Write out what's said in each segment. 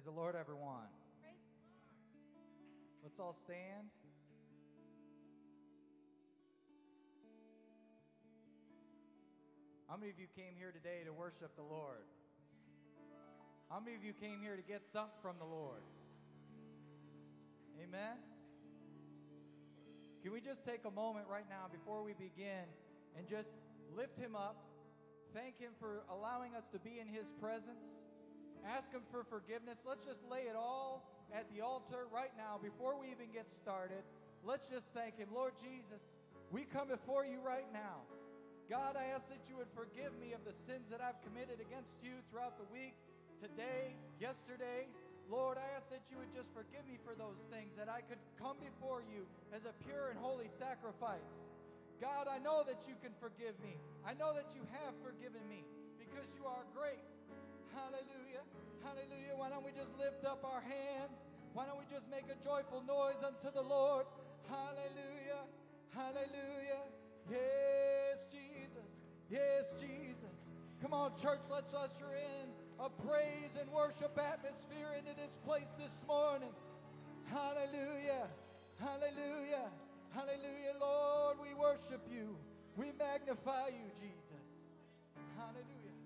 Praise the Lord, everyone. Let's all stand. How many of you came here today to worship the Lord? How many of you came here to get something from the Lord? Amen? Can we just take a moment right now before we begin and just lift him up, thank him for allowing us to be in his presence, ask him for forgiveness. Let's just lay it all at the altar right now before we even get started. Let's just thank him. Lord Jesus, we come before you right now. God, I ask that you would forgive me of the sins that I've committed against you throughout the week, today, yesterday. Lord, I ask that you would just forgive me for those things, that I could come before you as a pure and holy sacrifice. God, I know that you can forgive me. I know that you have forgiven me because you are great. Hallelujah. Hallelujah. Why don't we just lift up our hands? Why don't we just make a joyful noise unto the Lord? Hallelujah. Hallelujah. Yes, Jesus. Yes, Jesus. Come on, church, let's usher in a praise and worship atmosphere into this place this morning. Hallelujah. Hallelujah. Hallelujah. Lord, we worship you. We magnify you, Jesus. Hallelujah.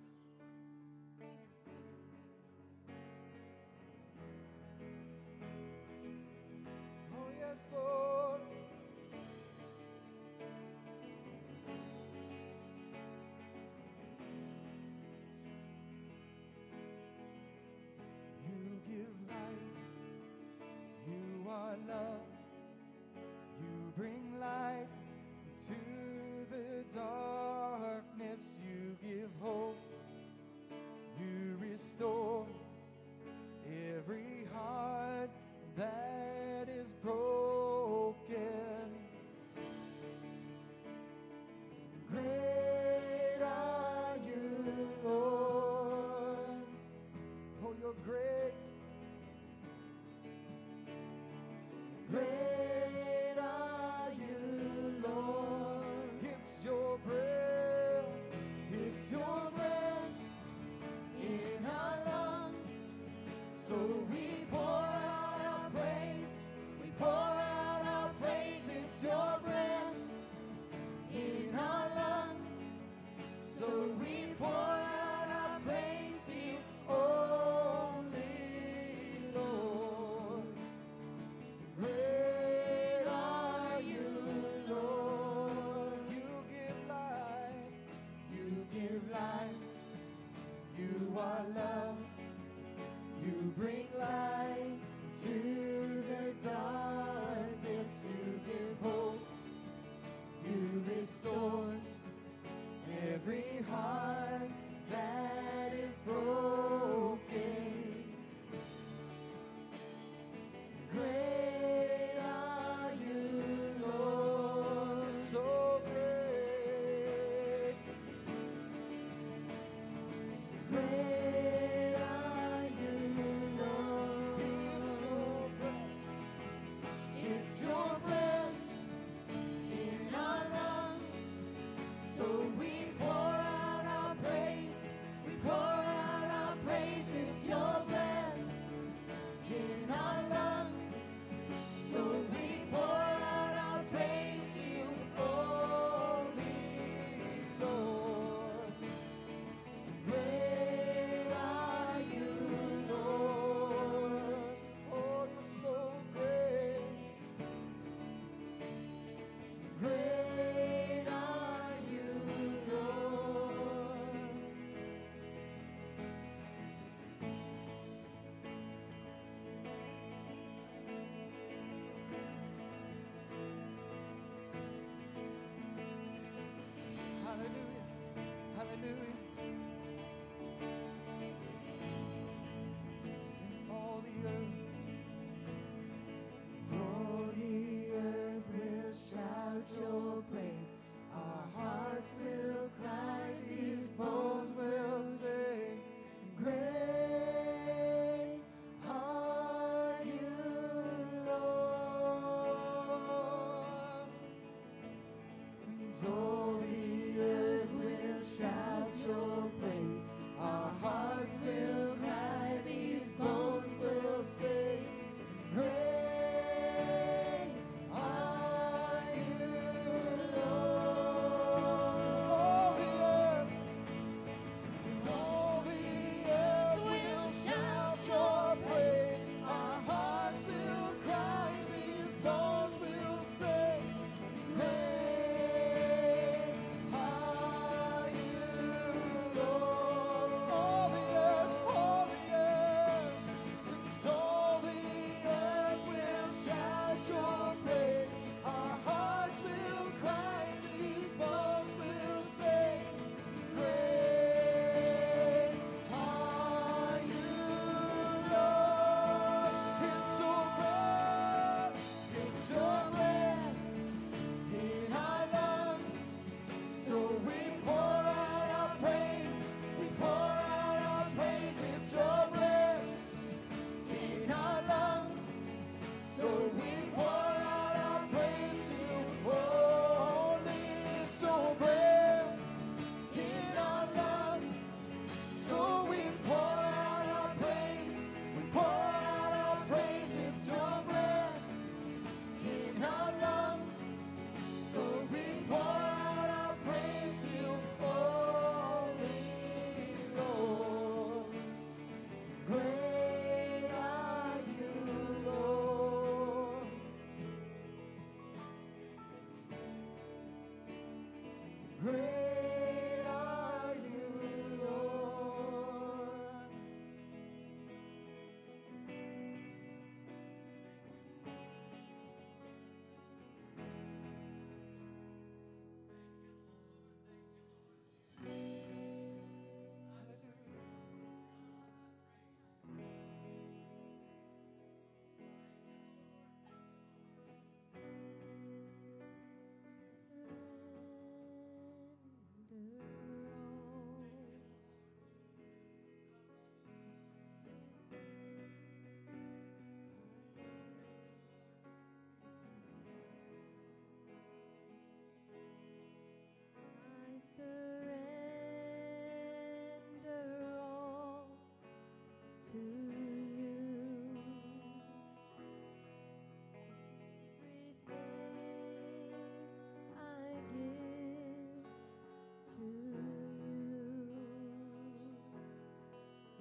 Oh, yes, Lord. You give life. You are love. You bring light into the darkness. You give hope. You restore every heart that is broken. Great are you, Lord. Oh, you're great. Great are you, Lord. It's your breath. It's your breath in our lungs. So we pour out our praise. We pour out our praise. It's your breath in our lungs. So we pour out our praise to you only, Lord. Great are you, Lord. You give life. You give life. You are love. You bring light to the darkness. You give hope. You restore every heart that is broken. Great are you, Lord. So great. Great are you, Lord. It's your breath.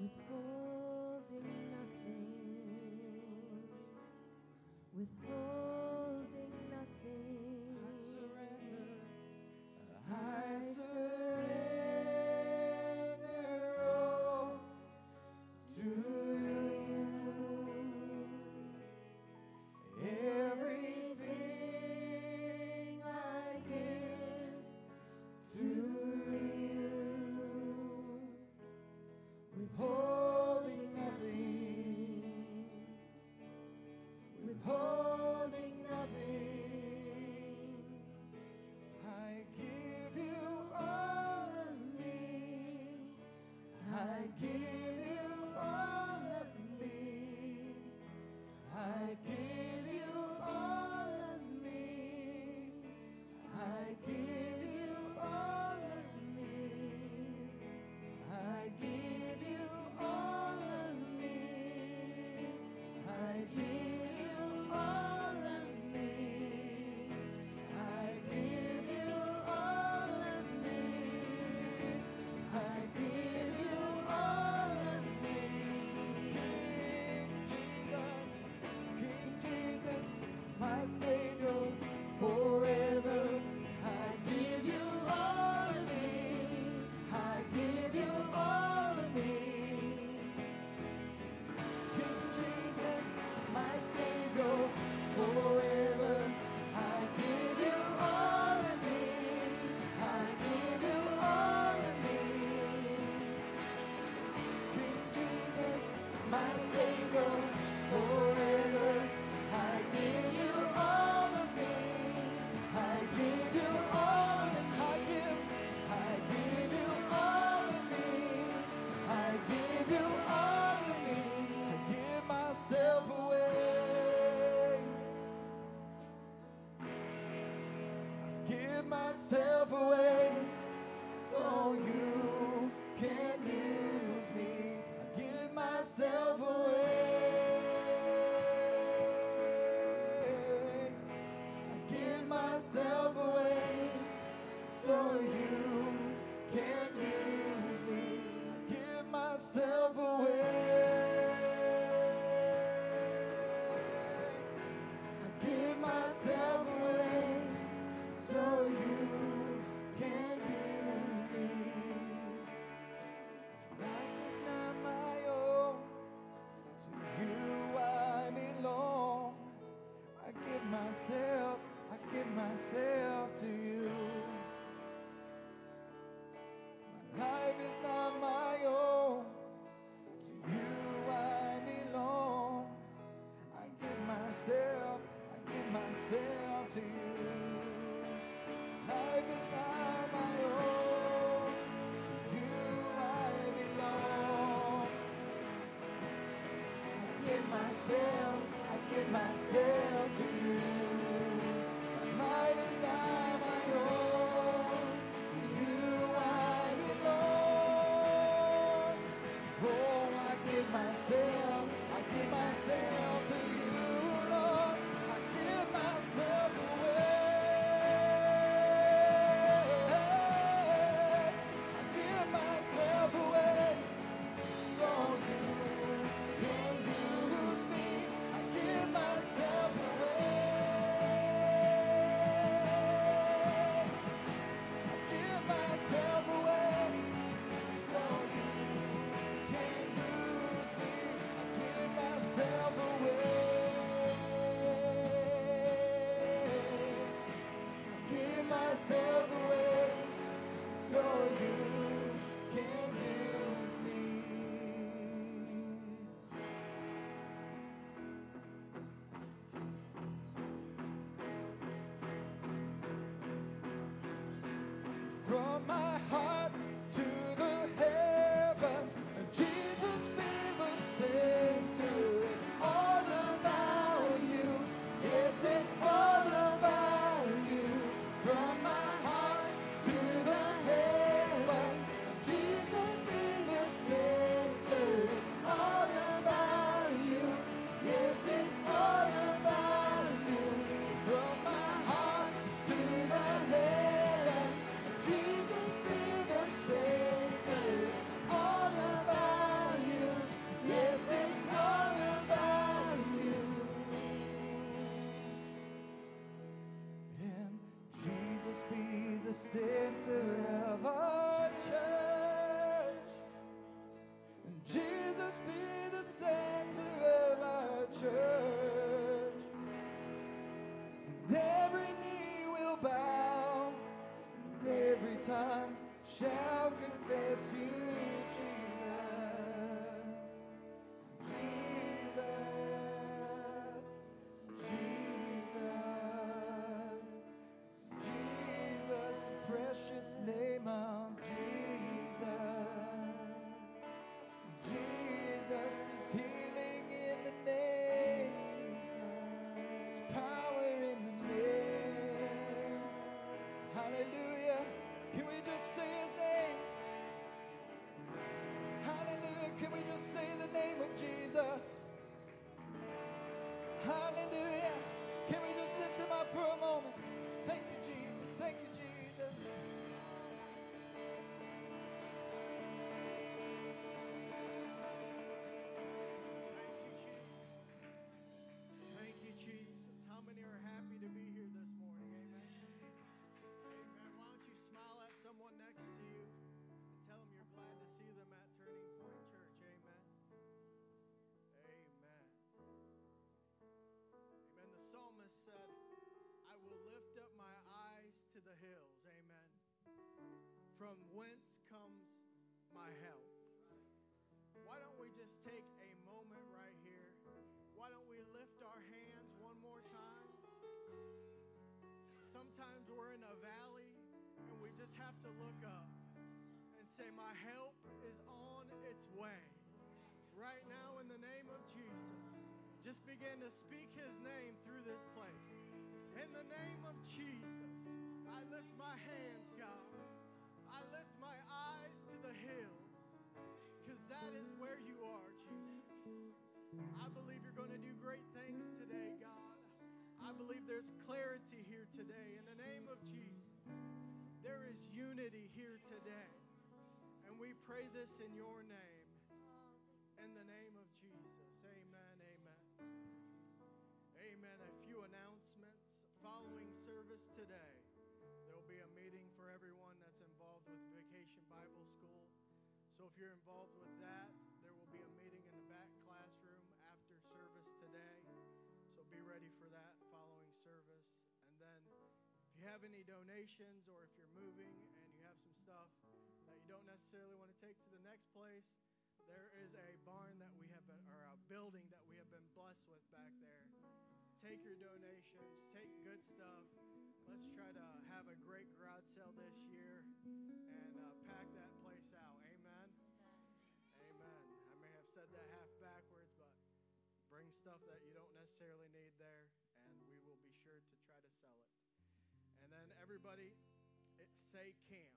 withholding nothing, withholding nothing. I surrender all to you. Everything I give to you, withholding nothing, withholding nothing. I give you all of me. I give you all of me. I give you all of me. I give you all of me. I give you all of me. I give you all of me. I give you all of me. I give you all of me. King Jesus, my Savior, forever. I give you all of me. I give you all of me. King Jesus, my Savior, forever. I give you all of me. I give you all of me. King Jesus, my Savior, forever. I give you all of me. I give you all of me. I give you all of me. I give you all of me. I give myself away. Give myself away so you can use me. I give myself away. I give myself away so you can use me. I give myself away. I give myself away so you can use me. Life is not my own. To you I belong. I give myself to you. My life is not my own. To you I belong. I give myself to you. Life is not my own. To you I belong. I give myself to you. My life is not my own. To you I belong. Oh, I give myself to you, Lord. I give myself away. I give myself away so you can use me. I give myself away. I give myself away so you can from whence comes my help. Why don't we just take a moment right here? Why don't we lift our hands one more time? Sometimes we're in a valley and we just have to look up and say, my help is on its way. Right now, in the name of Jesus, just begin to speak his name through this place. In the name of Jesus, I lift my hands, God. I lift my eyes to the hills, because that is where you are, Jesus. I believe you're going to do great things today, God. I believe there's clarity here today. In the name of Jesus, there is unity here today. And we pray this in your name. In the name of Jesus. Amen, amen. Amen. A few announcements. Following service today, there will be a meeting for everyone that's involved with Vacation Bible School. So if you're involved with that, there will be a meeting in the back classroom after service today. So be ready for that following service. And then if you have any donations or if you're moving and you have some stuff that you don't necessarily want to take to the next place, there is a barn that we have been, or a building that we have been blessed with back there. Take your donations, take good stuff. Let's try to have a great garage sale this year and pack that place out. Amen? Amen. I may have said that half backwards, but bring stuff that you don't necessarily need there, and we will be sure to try to sell it. And then everybody, say camp.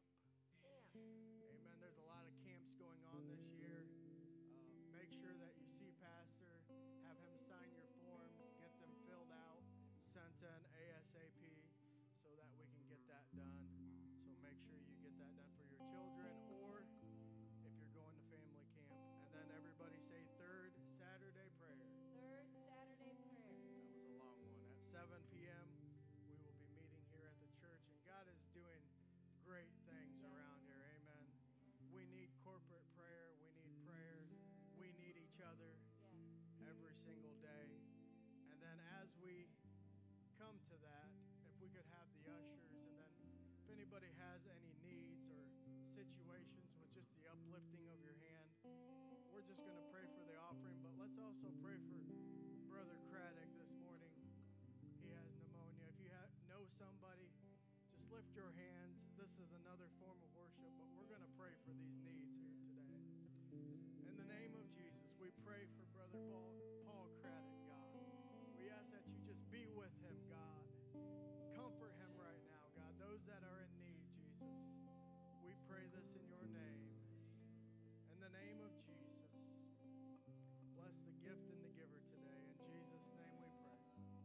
Amen. There's a lot of camps going on this year. Make sure that you see Pastor, have him sign your forms, get them filled out, sent in ASAP so that we can get that done. So make sure you get that done for your children or if you're going to family camp. And then everybody say third Saturday prayer. Third Saturday prayer. That was a long one. At 7 p.m., we will be meeting here at the church, and God is doing great things around here. Amen. We need corporate prayer. We need prayer. We need each other every single day. And then as we come to that, if we could have the ushers, and then if anybody has any needs or situations with just the uplifting of your hand, we're just going to pray for the offering. But let's also pray for Brother Craddock this morning. He has pneumonia. If you know somebody, just lift your hands. This is another form of worship, but we're going to pray for these needs here today. In the name of Jesus, we pray for Brother Paul Craddock, God. We ask that you just be with him, God. Comfort him right now, God. Those that are in need, Jesus. We pray this in your name. In the name of Jesus. Bless the gift and the giver today. In Jesus' name we pray.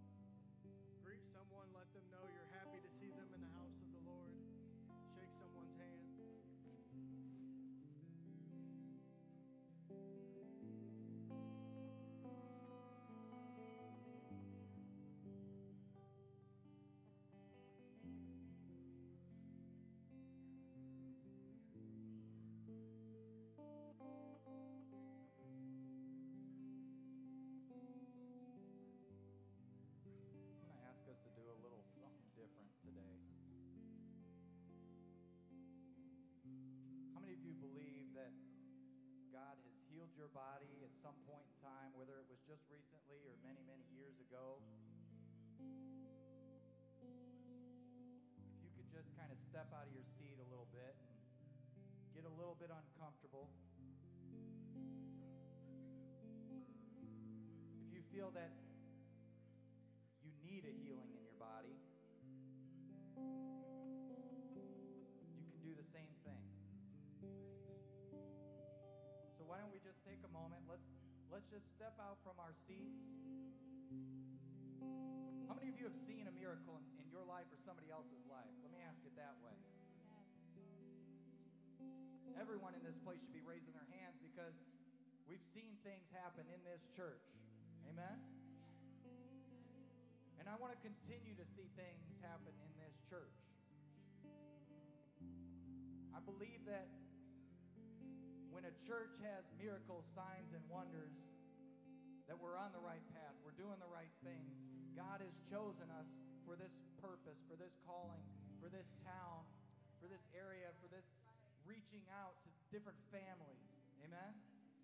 Greet someone, let them know you're happy to see them in the house of the Lord. Shake someone's hand. Healed your body at some point in time, whether it was just recently or many, many years ago. If you could just kind of step out of your seat a little bit and get a little bit uncomfortable. If you feel that you need a healing in your body, you can do the same thing. So why don't we just take a moment? Let's just step out from our seats. How many of you have seen a miracle in your life or somebody else's life? Let me ask it that way. Everyone in this place should be raising their hands because we've seen things happen in this church. Amen? And I want to continue to see things happen in this church. I believe that when a church has miracles, signs, and wonders, that we're on the right path, we're doing the right things. God has chosen us for this purpose, for this calling, for this town, for this area, for this reaching out to different families. Amen?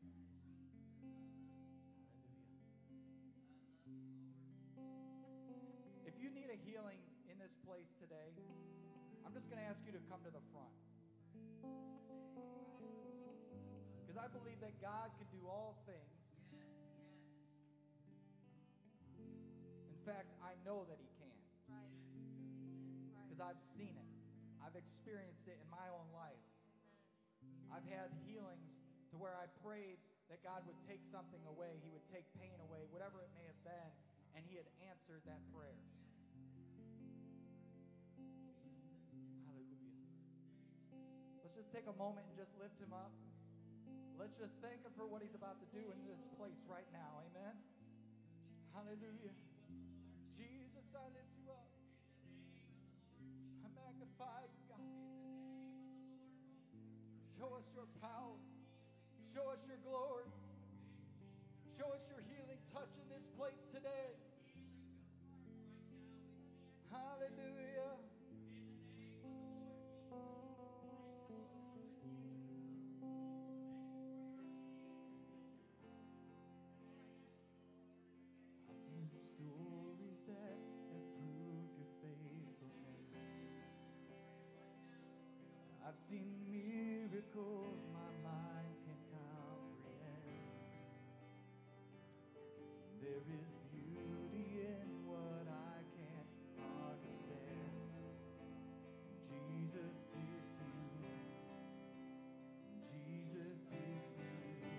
Hallelujah. If you need a healing in this place today, I'm just going to ask you to come to the front. Because I believe that God can do all things. In fact, I know that He can. Right. Because I've seen it. I've experienced it in my own life. I've had healings to where I prayed that God would take something away. He would take pain away, whatever it may have been, and He had answered that prayer. Hallelujah. Let's just take a moment and just lift Him up. Let's just thank Him for what He's about to do in this place right now. Amen. Hallelujah. Jesus, I lift You up. I magnify You, God. Show us Your power. Show us Your glory. Show us Your healing touch in this place today. Hallelujah. Stories that have proved Your faithfulness. I've seen miracles my mind can comprehend. There is beauty in what I can't understand. Jesus, it's You. Jesus, it's You.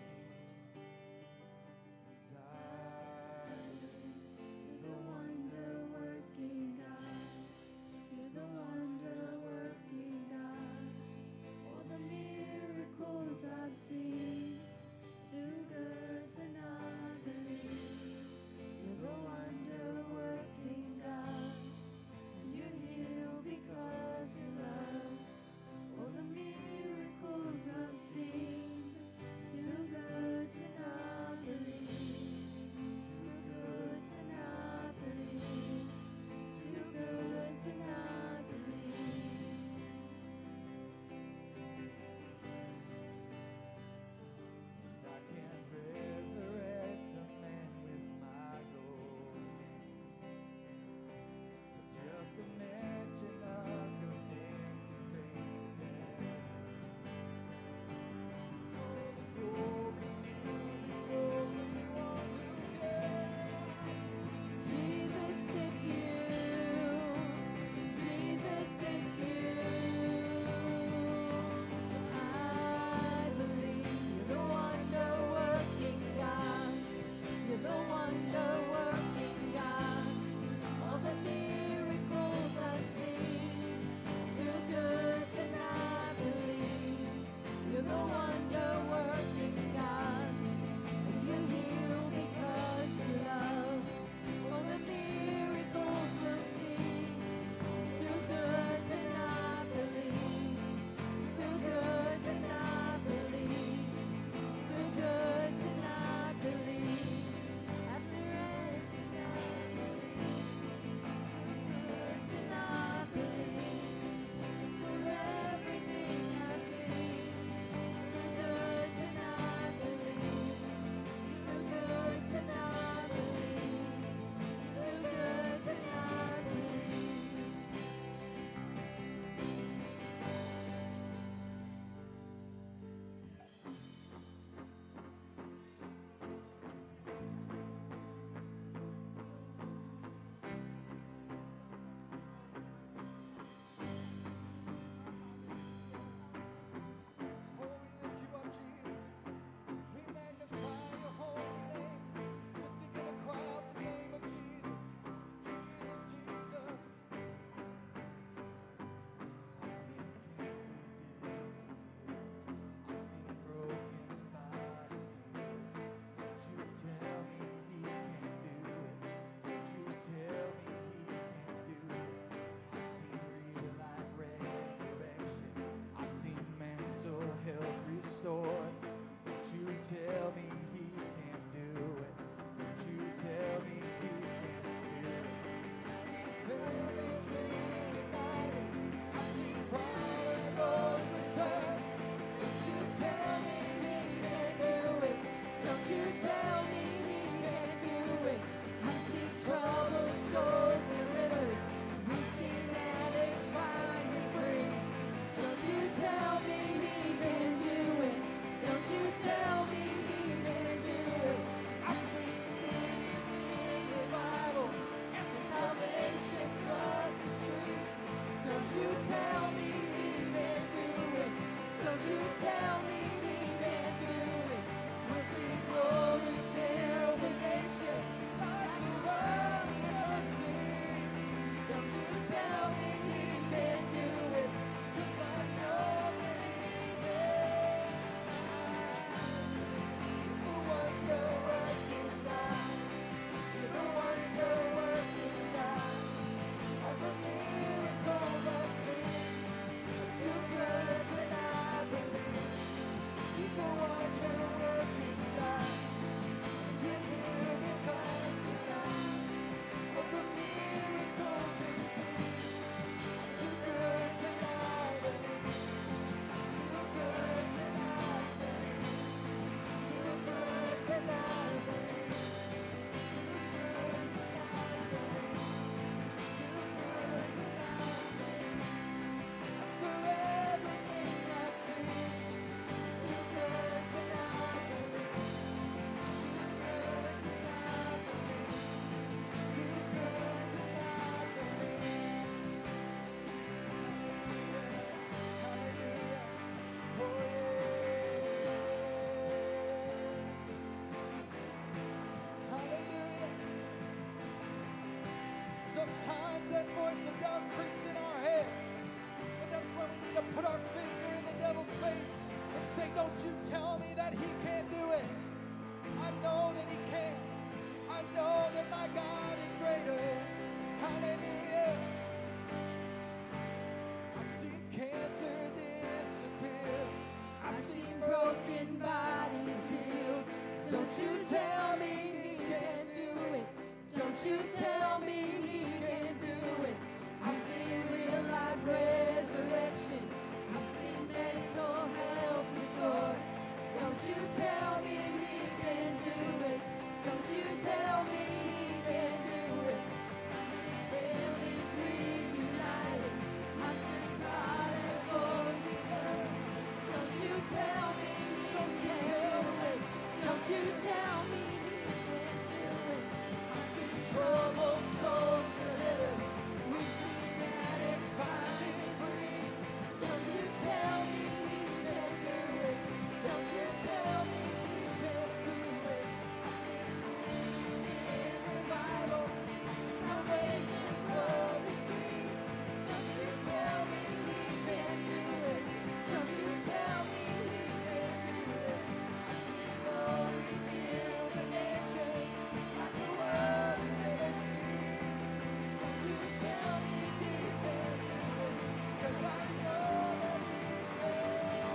You're the wonder-working God. You're the wonder-working God. All the miracles I've seen, too good to not believe. doubt creeps in our head. And that's when we need to put our finger in the devil's face and say, don't you tell me that he can't do it. I know that he can. I know that my God is greater. Hallelujah. I've seen cancer disappear. I've seen broken bodies healed. Don't you tell me he can't do it. Don't you tell me he can't do it. I've seen real life resurrection. I've seen mental health restored. Don't you tell me he can do it. Don't you tell me he can do it. I've seen families reunited. I've seen prodigals return. Don't you tell me he can do it. Don't you tell me he can do it. I've seen troubled souls delivered. We've seen addicts finally free. Don't you tell me he can do it. Don't you tell me he can do it. I've seen cities in revival. Salvation flood the streets. Don't you tell me he can do it. Don't you tell me he can do it. I've seen glory fill the nations like the world has never seen. Don't you tell me he can do it, 'cause I know that he can.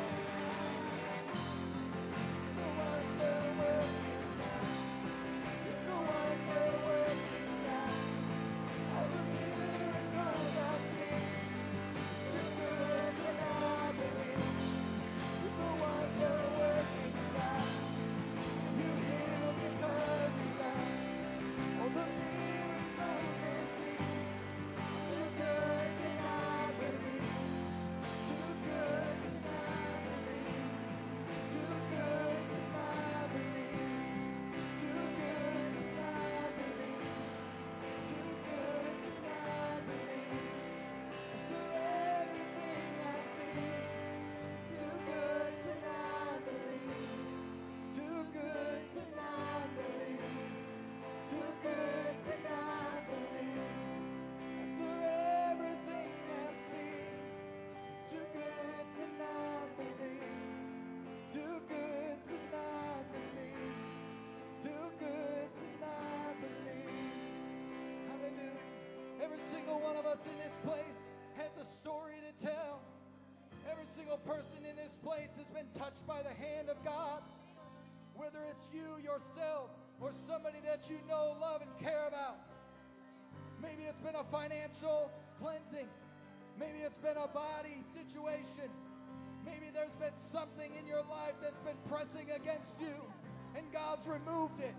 You're the wonder-working God. You're the wonder-working God. All the miracles I've seen, it's too good to not believe. You're the wonder-working God. You heal because you love. All the miracles we'll see, too good to not believe. Too good to not believe. Too good to not believe. Too good to not believe. Too good to not believe. After everything I've seen, too good to not believe. Too good to not believe. Too good to not believe. After everything I've seen, too good to not believe. Too good to not believe. Too good to not believe. Hallelujah. Every single one of us in this place has a story to tell. Every single person in this place has been touched by the hand of God. Whether it's you yourself or somebody that you know, love, and care about. Maybe it's been a financial cleansing. Maybe it's been a body situation. Maybe there's been something in your life that's been pressing against you, and God's removed it.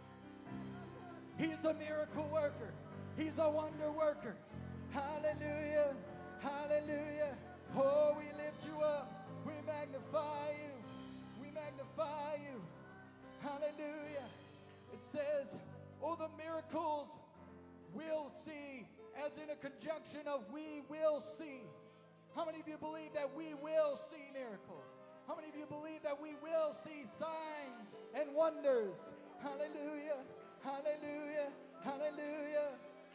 He's a miracle worker. He's a wonder worker. Hallelujah. Hallelujah. Oh, we lift you up. We magnify you. We magnify you. Hallelujah. It says, oh, the miracles we'll see, as in a conjunction of we will see. How many of you believe that we will see miracles? How many of you believe that we will see signs and wonders? Hallelujah. Hallelujah. Hallelujah.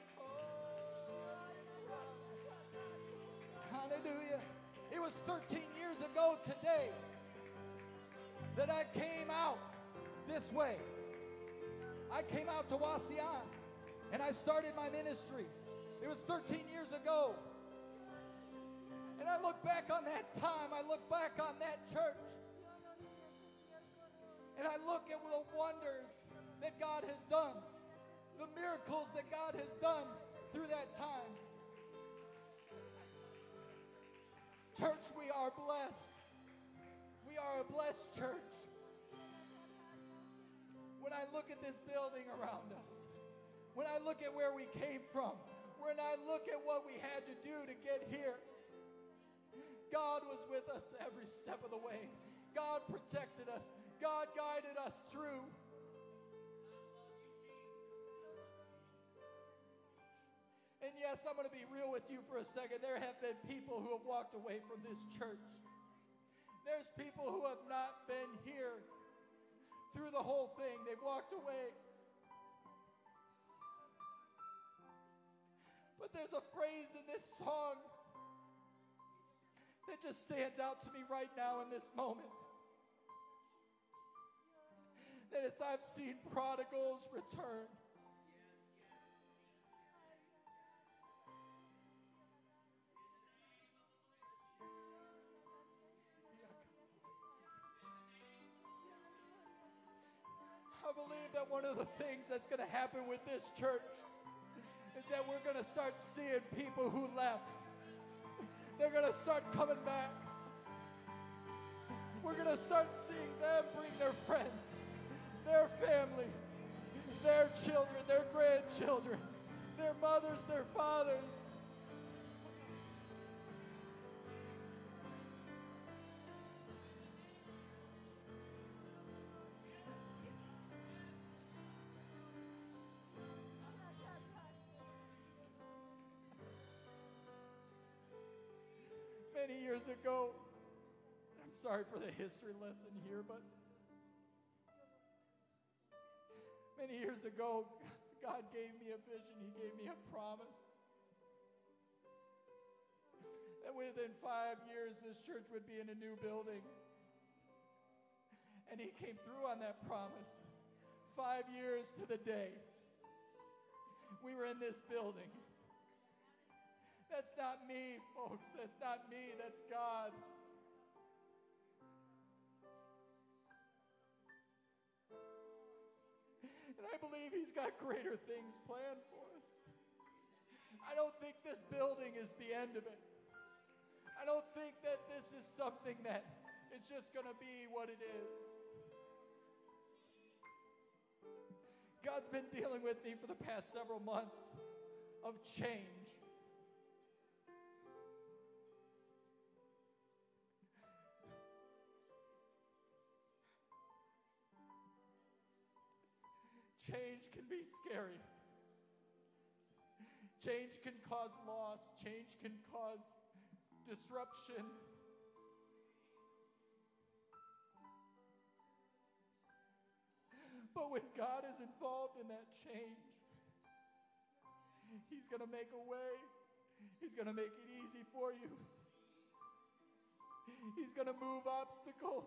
Hallelujah. It was 13 years ago today that I came out this way. I came out to Wasian and I started my ministry. It was 13 years ago. And I look back on that time. I look back on that church. And I look at the wonders that God has done. The miracles that God has done through that time. Church, we are blessed. We are a blessed church. When I look at this building around us, when I look at where we came from, when I look at what we had to do to get here, God was with us every step of the way. God protected us. God guided us through. And yes, I'm going to be real with you for a second. There have been people who have walked away from this church. There's people who have not been here through the whole thing. They've walked away. But But there's a phrase in this song that just stands out to me right now in this moment. That as I've seen prodigals return, I believe that one of the things that's going to happen with this church is that we're going to start seeing people who left. They're going to start coming back. We're going to start seeing them bring their friends, their family, their children, their grandchildren, their mothers, their fathers. Many years ago, I'm sorry for the history lesson here, but many years ago, God gave me a vision. He gave me a promise that within 5 years, this church would be in a new building. And He came through on that promise. 5 years to the day, we were in this building. That's not me, folks. That's not me. That's God. And I believe He's got greater things planned for us. I don't think this building is the end of it. I don't think that this is something that is just going to be what it is. God's been dealing with me for the past several months of change. Change can be scary. Change can cause loss. Change can cause disruption. But when God is involved in that change, He's going to make a way. He's going to make it easy for you. He's going to move obstacles.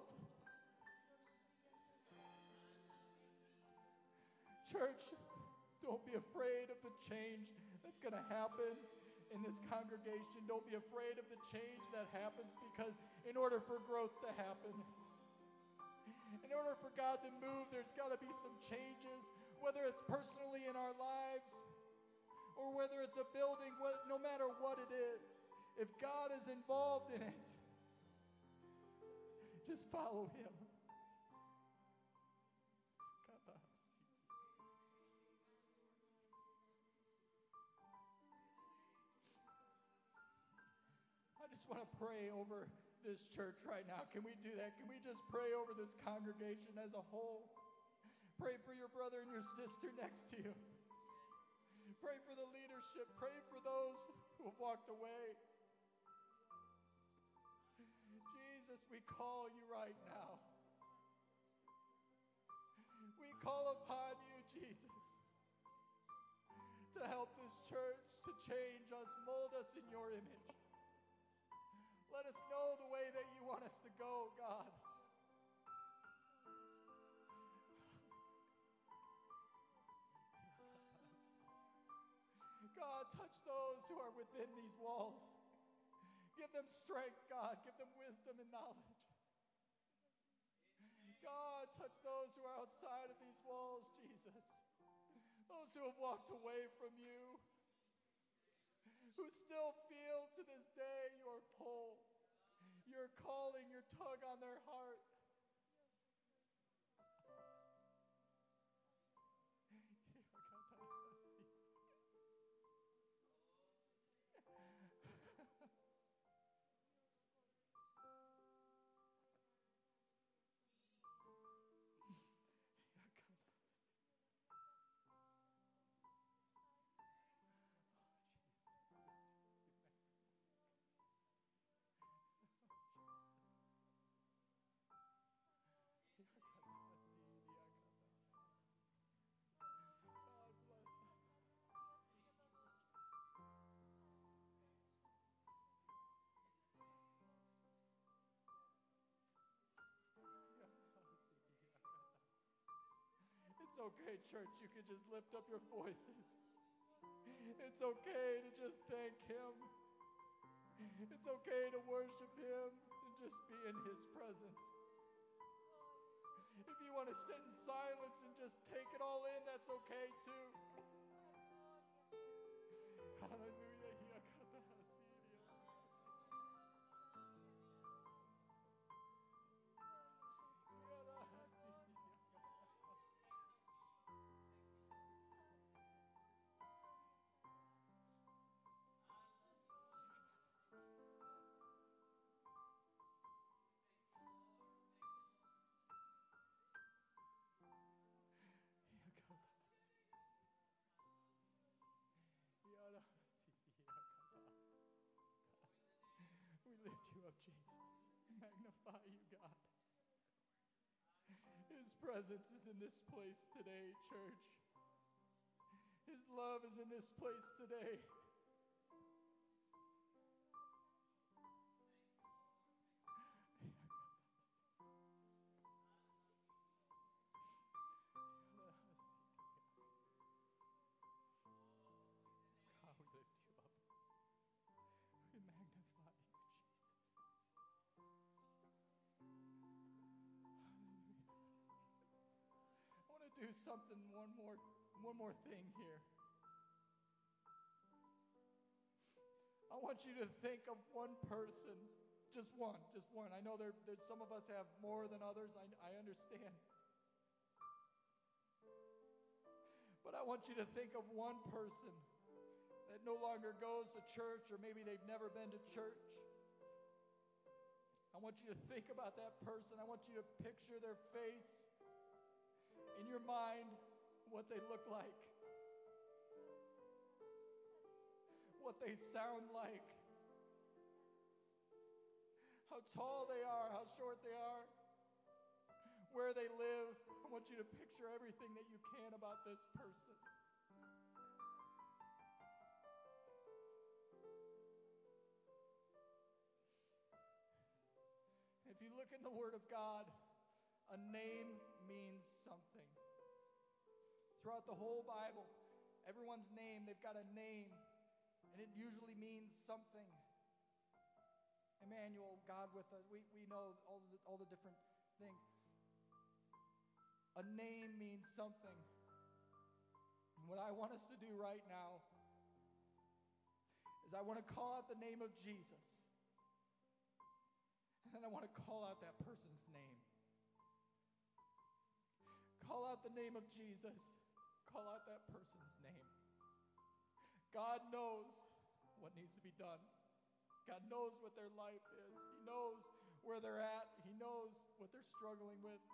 Church, don't be afraid of the change that's going to happen in this congregation. Don't be afraid of the change that happens, because in order for growth to happen, in order for God to move, there's got to be some changes, whether it's personally in our lives or whether it's a building, no matter what it is. If God is involved in it, just follow Him. I just want to pray over this church right now. Can we do that? Can we just pray over this congregation as a whole? Pray for your brother and your sister next to you. Pray for the leadership. Pray for those who have walked away. Jesus, we call you right now. We call upon you, Jesus, to help this church, to change us, mold us in your image. Let us know the way that you want us to go, God. God, touch those who are within these walls. Give them strength, God. Give them wisdom and knowledge. God, touch those who are outside of these walls, Jesus. Those who have walked away from you, who still feel to this day your pull, your calling, your tug on their heart. okay, church. You can just lift up your voices. It's okay to just thank Him. It's okay to worship Him and just be in His presence. If you want to sit in silence and just take it all in, that's okay too. Hallelujah. We lift you up, Jesus. Magnify you, God. His presence is in this place today, church. His love is in this place today. God, we lift you up. We magnify you, Jesus. Hallelujah. I want to do something, one more thing here. I want you to think of one person, just one. I know there's some of us have more than others. I understand. But I want you to think of one person that no longer goes to church, or maybe they've never been to church. I want you to think about that person. I want you to picture their face in your mind, what they look like, what they sound like, how tall they are, how short they are, where they live. I want you to picture everything that you can about this person. If you look in the Word of God, a name means something. Throughout the whole Bible, everyone's name, they've got a name, and it usually means something. Emmanuel, God with us. We know all the different things. A name means something. And what I want us to do right now is I want to call out the name of Jesus. And then I want to call out that person's name. Call out the name of Jesus. Call out that person's name. God knows what needs to be done. God knows what their life is. He knows where they're at. He knows what they're struggling with.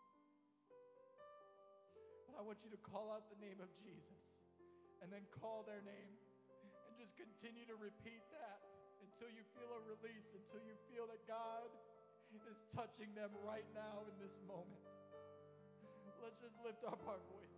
But I want you to call out the name of Jesus and then call their name and just continue to repeat that until you feel a release, until you feel that God is touching them right now in this moment. Let's just lift up our voices.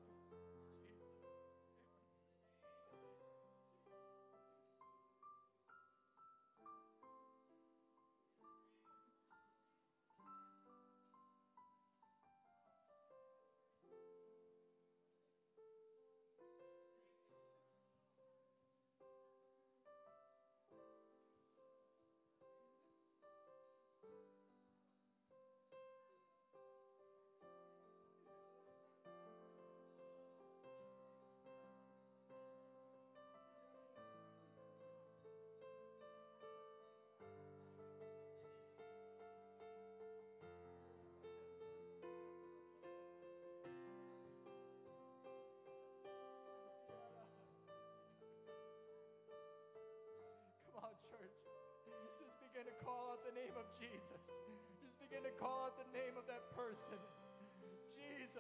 Come on, church. Just begin to call out the name of Jesus. Just begin to call out the name of that person. Jesus.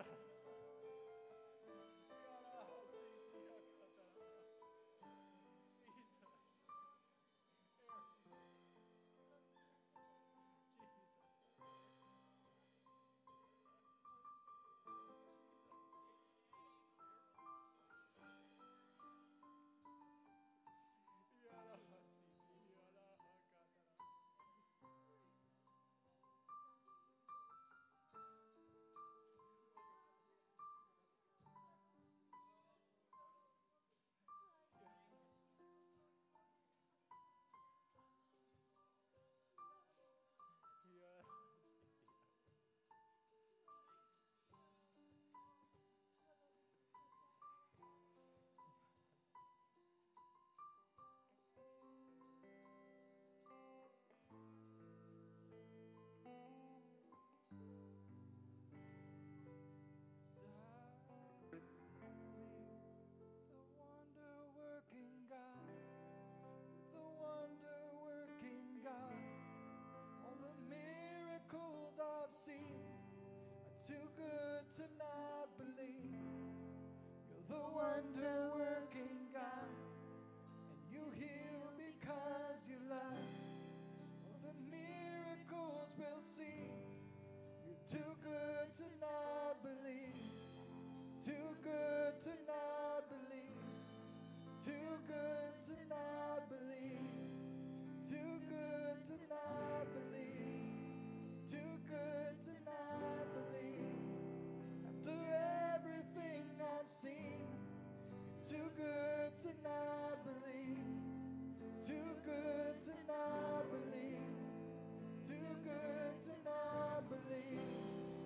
not believe. Too good to not believe. Too good to not believe.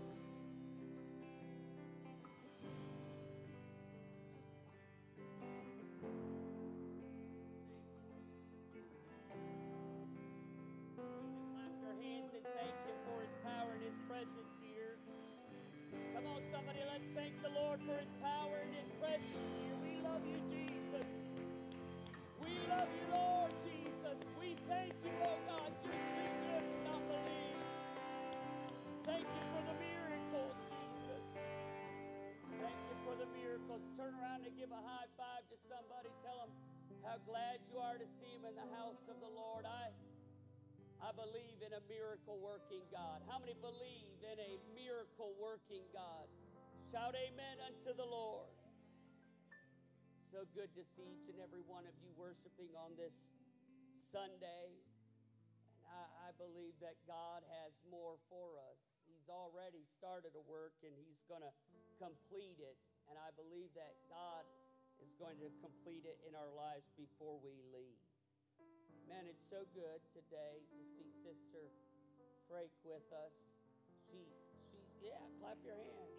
Clap your hands and thank Him for His power and His presence here. Come on, somebody, let's thank the Lord for His power and His presence here. We love you, Jesus. We love you, Lord Jesus. We thank you, oh God. You're too good to not believe. Thank you for the miracles, Jesus. Thank you for the miracles. Turn around and give a high five to somebody. Tell them how glad you are to see them in the house of the Lord. I believe in a miracle working God. How many believe in a miracle working God? Shout amen unto the Lord. So good to see each and every one of you worshiping on this Sunday. And I believe that God has more for us. He's already started a work and He's going to complete it. And I believe that God is going to complete it in our lives before we leave. Man, it's so good today to see Sister Frake with us. She's clap your hands.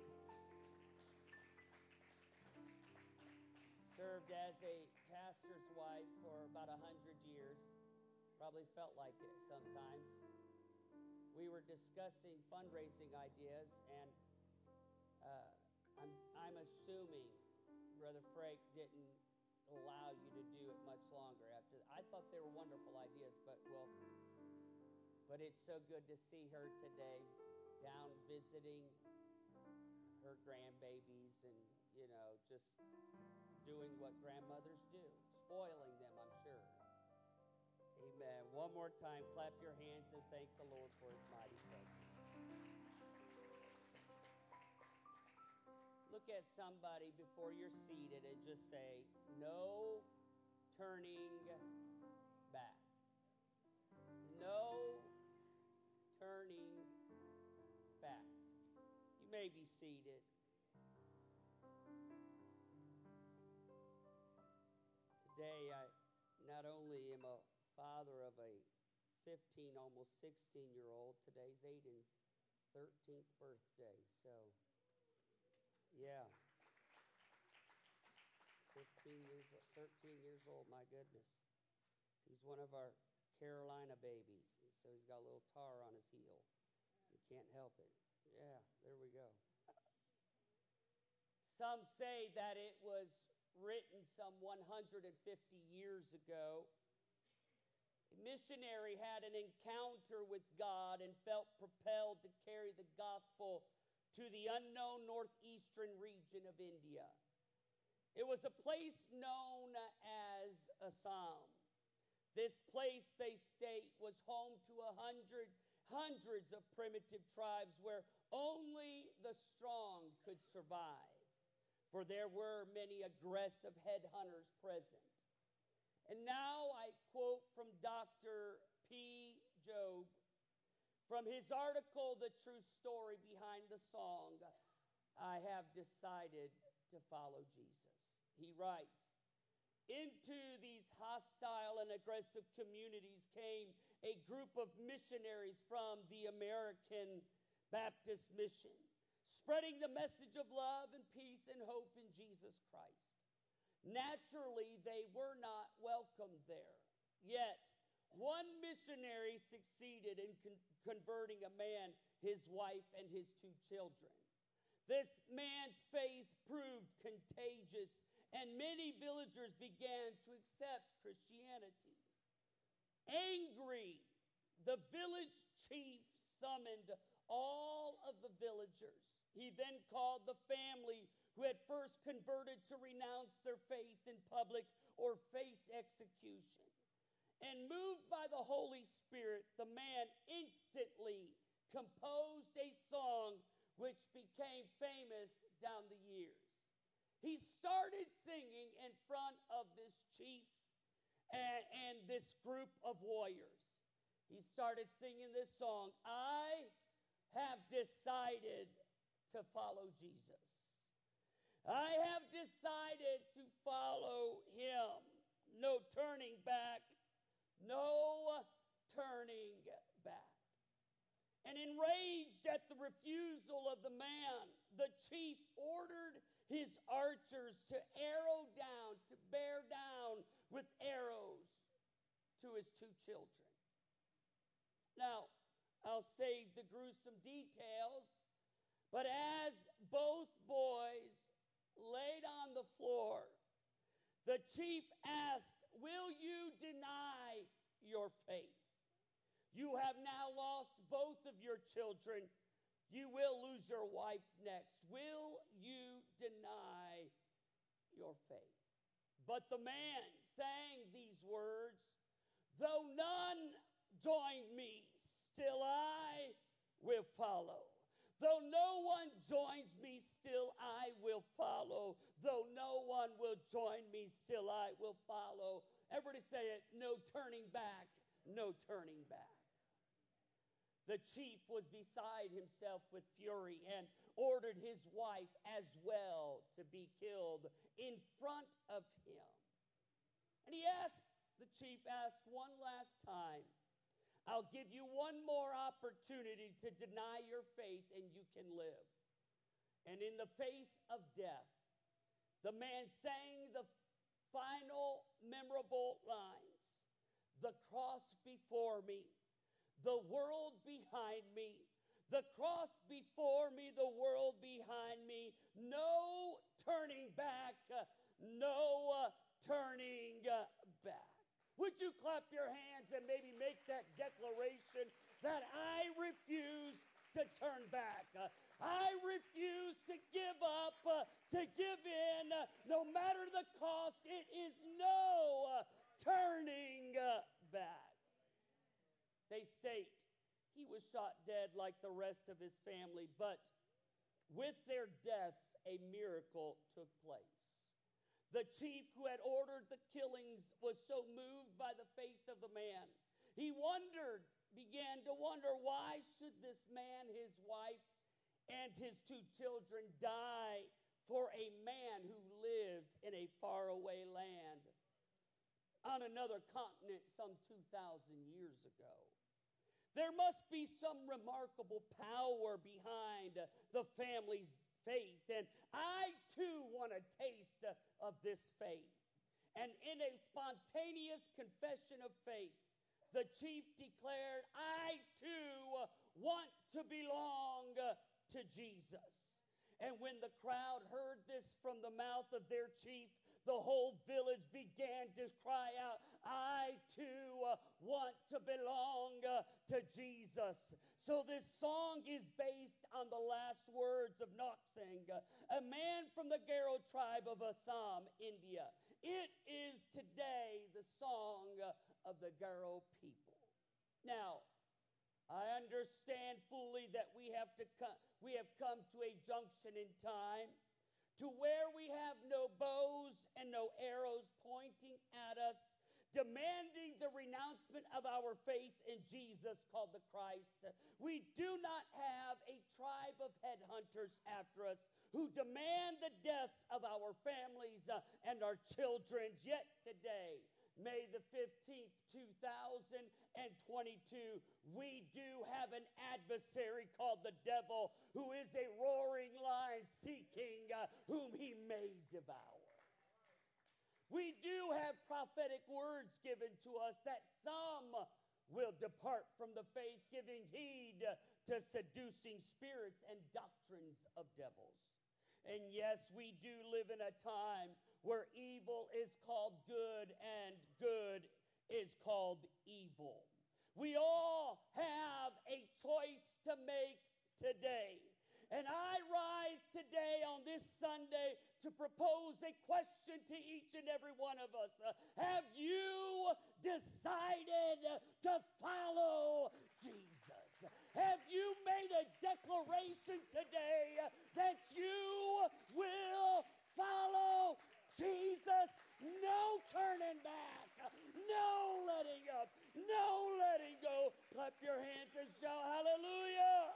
Served as a pastor's wife for about 100 years. Probably felt like it sometimes. We were discussing fundraising ideas, and I'm assuming Brother Frake didn't allow you to do it much longer after. I thought they were wonderful ideas, but it's so good to see her today down visiting her grandbabies and just doing what grandmothers do, spoiling them, I'm sure. Amen. One more time, clap your hands and thank the Lord for His mighty presence. Look at somebody before you're seated and just say, no turning back. No turning back. You may be seated. Today, I not only am a father of a 15, almost 16-year-old, today's Aiden's 13th birthday. So, yeah. 13 years old, my goodness. He's one of our Carolina babies. So he's got a little tar on his heel. You can't help it. Yeah, there we go. Some say that it was written some 150 years ago. A missionary had an encounter with God and felt propelled to carry the gospel to the unknown northeastern region of India. It was a place known as Assam. This place, they state, was home to hundreds of primitive tribes where only the strong could survive, for there were many aggressive headhunters present. And now I quote from Dr. P. Job, from his article, The True Story Behind the Song, I Have Decided to Follow Jesus. He writes, into these hostile and aggressive communities came a group of missionaries from the American Baptist Mission, spreading the message of love and peace and hope in Jesus Christ. Naturally, they were not welcomed there. Yet, one missionary succeeded in converting a man, his wife, and his 2 children. This man's faith proved contagious, and many villagers began to accept Christianity. Angry, the village chief summoned all of the villagers. He then called the family who had first converted to renounce their faith in public or face execution. And moved by the Holy Spirit, the man instantly composed a song which became famous down the years. He started singing in front of this chief and this group of warriors. He started singing this song, I have decided to follow Jesus. I have decided to follow Him. No turning back. And enraged at the refusal of the man, the chief ordered his archers to bear down with arrows to his two children. Now, I'll save the gruesome details, but as both boys laid on the floor, the chief asked, "Will you deny your faith? You have now lost both of your children. You will lose your wife next. Will you deny your faith?" But the man sang these words, "Though none join me, still I will follow. Though no one joins me, still I will follow. Though no one will join me, still I will follow." Everybody say it. No turning back. No turning back. The chief was beside himself with fury and ordered his wife as well to be killed in front of him. And the chief asked one last time, "I'll give you one more opportunity to deny your faith and you can live." And in the face of death, the man sang the final memorable lines, "The cross before me, the world behind me. The cross before me, the world behind me. No turning back, no turning back." Would you clap your hands and maybe make that declaration that I refuse to turn back? I refuse to give up, to give in, no matter the cost. It is no turning back. They state he was shot dead like the rest of his family, but with their deaths, a miracle took place. The chief who had ordered the killings was so moved by the faith of the man. He began to wonder, why should this man, his wife, and his two children die for a man who lived in a faraway land on another continent some 2,000 years ago? There must be some remarkable power behind the family's faith, and I too want a taste of this faith. And in a spontaneous confession of faith, the chief declared, "I too want to belong to Jesus." And when the crowd heard this from the mouth of their chief, the whole village began to cry out, "I too want to belong to Jesus." So this song is based on the last words of Noksing, a man from the Garo tribe of Assam, India. It is today the song of the Garo people. Now, I understand fully that we have come to a junction in time to where we have no bows and no arrows pointing at us, demanding the renouncement of our faith in Jesus called the Christ. We do not have a tribe of headhunters after us who demand the deaths of our families and our children. Yet today, May the 15th, 2022, we do have an adversary called the devil, who is a roaring lion seeking whom he may devour. We do have prophetic words given to us that some will depart from the faith, giving heed to seducing spirits and doctrines of devils. And yes, we do live in a time where evil is called good and good is called evil. We all have a choice to make today. And I rise today on this Sunday to propose a question to each and every one of us. Have you decided to follow Jesus? Have you made a declaration today that you will follow Jesus? No turning back, no letting up, no letting go. Clap your hands and shout hallelujah.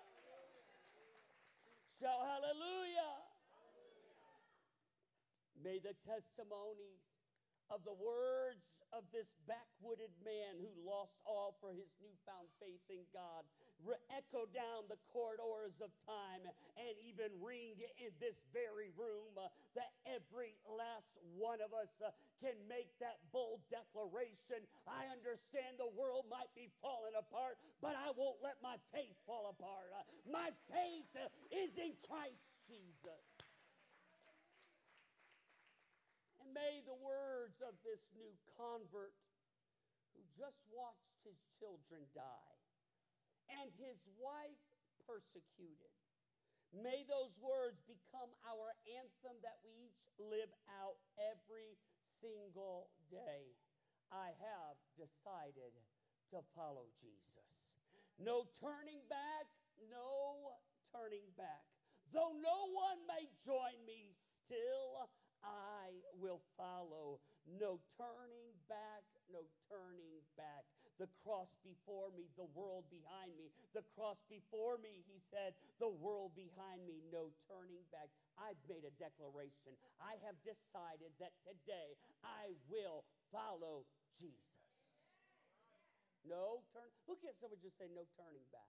Shout hallelujah. May the testimonies of the words of this backwooded man who lost all for his newfound faith in God echo down the corridors of time and even ring in this very room, that every last one of us can make that bold declaration. I understand the world might be falling apart, but I won't let my faith fall apart. My faith is in Christ Jesus. And may the words of this new convert who just watched his children die and his wife persecuted, may those words become our anthem that we each live out every single day. I have decided to follow Jesus. No turning back, no turning back. Though no one may join me, still I will follow. No turning back, no turning back. The cross before me, the world behind me. The cross before me, he said, the world behind me, no turning back. I've made a declaration. I have decided that today I will follow Jesus. No turn. Look at someone, just say, no turning back.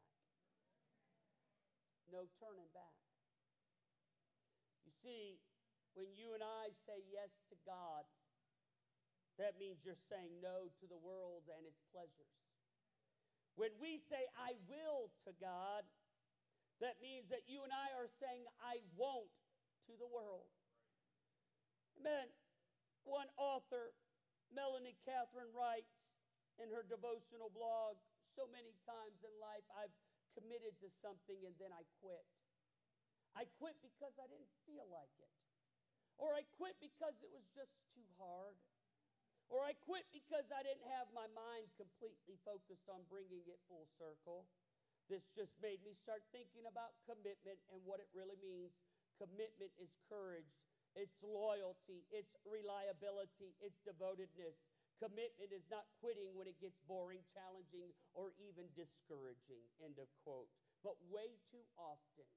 No turning back. You see, when you and I say yes to God, that means you're saying no to the world and its pleasures. When we say I will to God, that means that you and I are saying I won't to the world. Amen. One author, Melanie Catherine, writes in her devotional blog, so many times in life I've committed to something and then I quit. I quit because I didn't feel like it. Or I quit because it was just too hard. Or I quit because I didn't have my mind completely focused on bringing it full circle. This just made me start thinking about commitment and what it really means. Commitment is courage, it's loyalty, it's reliability, it's devotedness. Commitment is not quitting when it gets boring, challenging, or even discouraging. End of quote. But way too often,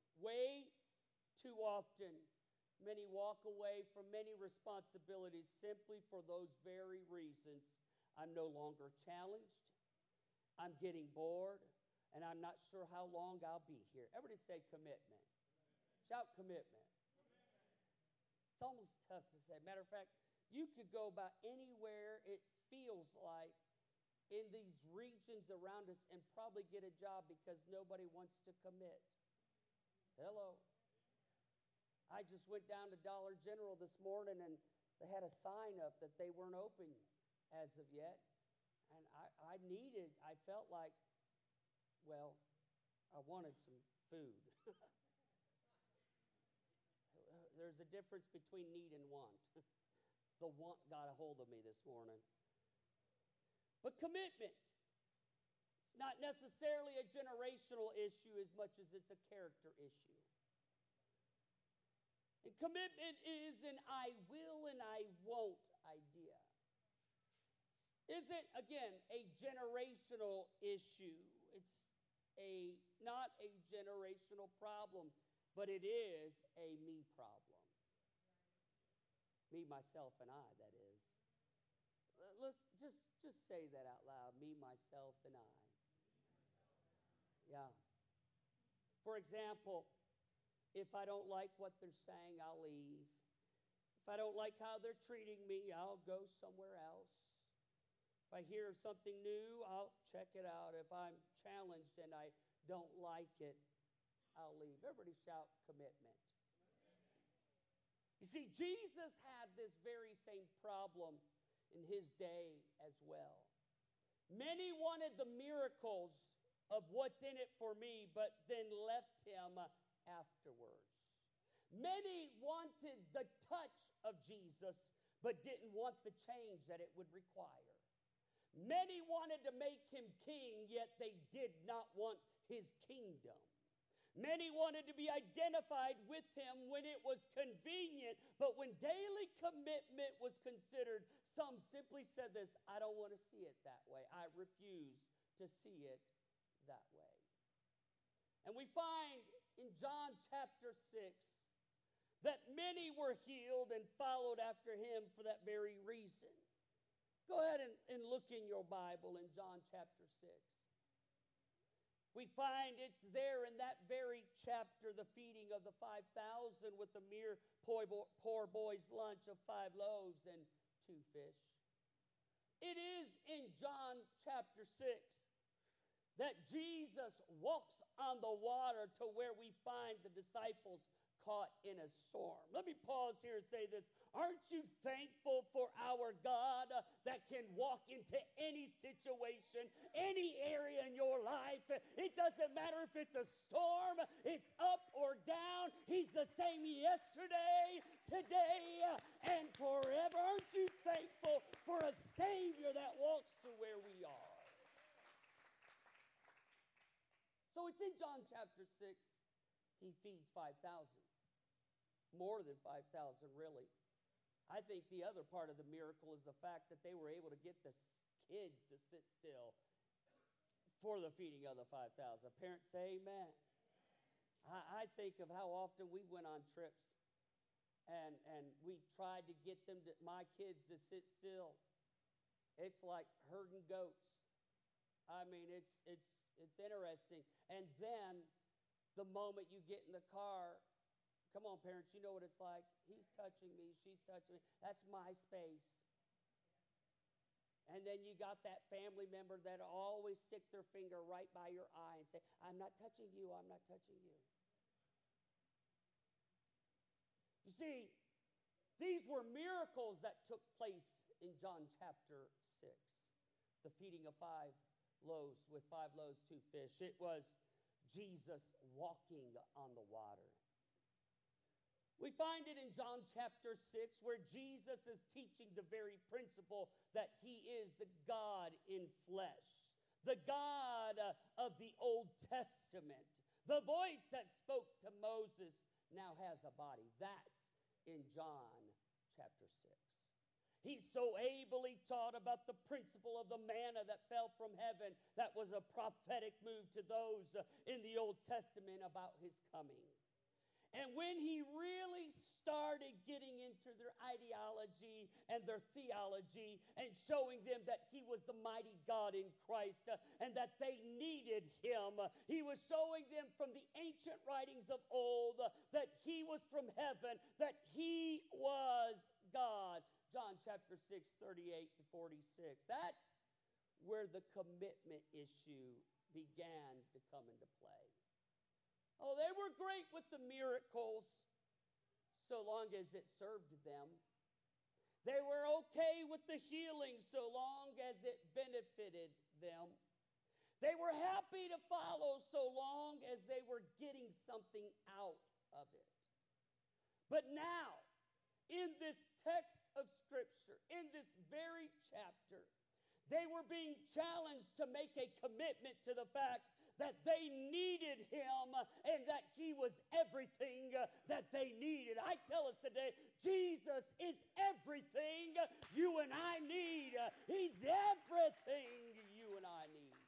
many walk away from many responsibilities simply for those very reasons. I'm no longer challenged, I'm getting bored, and I'm not sure how long I'll be here. Everybody say commitment. Shout commitment. It's almost tough to say. Matter of fact, you could go about anywhere it feels like in these regions around us and probably get a job because nobody wants to commit. Hello. I just went down to Dollar General this morning and they had a sign up that they weren't open as of yet. And I felt like, well, I wanted some food. There's a difference between need and want. The want got a hold of me this morning. But commitment, it's not necessarily a generational issue as much as it's a character issue. And commitment is an I will and I won't idea. Isn't, again, a generational issue. It's not a generational problem, but it is a me problem. Me, myself, and I, that is. Look, just say that out loud. Me, myself, and I. Yeah. For example, if I don't like what they're saying, I'll leave. If I don't like how they're treating me, I'll go somewhere else. If I hear something new, I'll check it out. If I'm challenged and I don't like it, I'll leave. Everybody shout commitment. You see, Jesus had this very same problem in his day as well. Many wanted the miracles of what's in it for me, but then left him afterwards. Many wanted the touch of Jesus, but didn't want the change that it would require. Many wanted to make him king, yet they did not want his kingdom. Many wanted to be identified with him when it was convenient, but when daily commitment was considered, some simply said this, I don't want to see it that way. I refuse to see it that way. And we find in John chapter 6 that many were healed and followed after him for that very reason. Go ahead and look in your Bible in John chapter 6. We find it's there in that very chapter, the feeding of the 5,000 with the mere poor boy's lunch of 5 loaves and 2 fish. It is in John chapter 6 that Jesus walks on the water to where we find the disciples caught in a storm. Let me pause here and say this. Aren't you thankful for our God that can walk into any situation, any area in your life? It doesn't matter if it's a storm, it's up or down. He's the same yesterday, today, and forever. Aren't you thankful for a Savior that walks to where we are? So it's in John chapter 6. He feeds 5,000. More than 5,000, really. I think the other part of the miracle is the fact that they were able to get the kids to sit still for the feeding of the 5,000. Parents say amen. I think of how often we went on trips and we tried to get my kids to sit still. It's like herding goats. I mean, it's interesting. And then the moment you get in the car, come on, parents, you know what it's like. He's touching me, she's touching me. That's my space. And then you got that family member that always stick their finger right by your eye and say, I'm not touching you, I'm not touching you. You see, these were miracles that took place in John chapter 6. The feeding of 5 loaves with 5 loaves, 2 fish. It was Jesus walking on the water. We find it in John chapter 6 where Jesus is teaching the very principle that he is the God in flesh, the God of the Old Testament. The voice that spoke to Moses now has a body. That's in John chapter 6. He so ably taught about the principle of the manna that fell from heaven. That was a prophetic move to those in the Old Testament about his coming. And when he really started getting into their ideology and their theology and showing them that he was the mighty God in Christ and that they needed him, he was showing them from the ancient writings of old that he was from heaven, that he was God. John chapter 6, 38 to 46. That's where the commitment issue began to come into play. Oh, they were great with the miracles so long as it served them. They were okay with the healing so long as it benefited them. They were happy to follow so long as they were getting something out of it. But now, in this text of Scripture, in this very chapter, they were being challenged to make a commitment to the fact that they needed him and that he was everything that they needed. I tell us today, Jesus is everything you and I need. He's everything you and I need.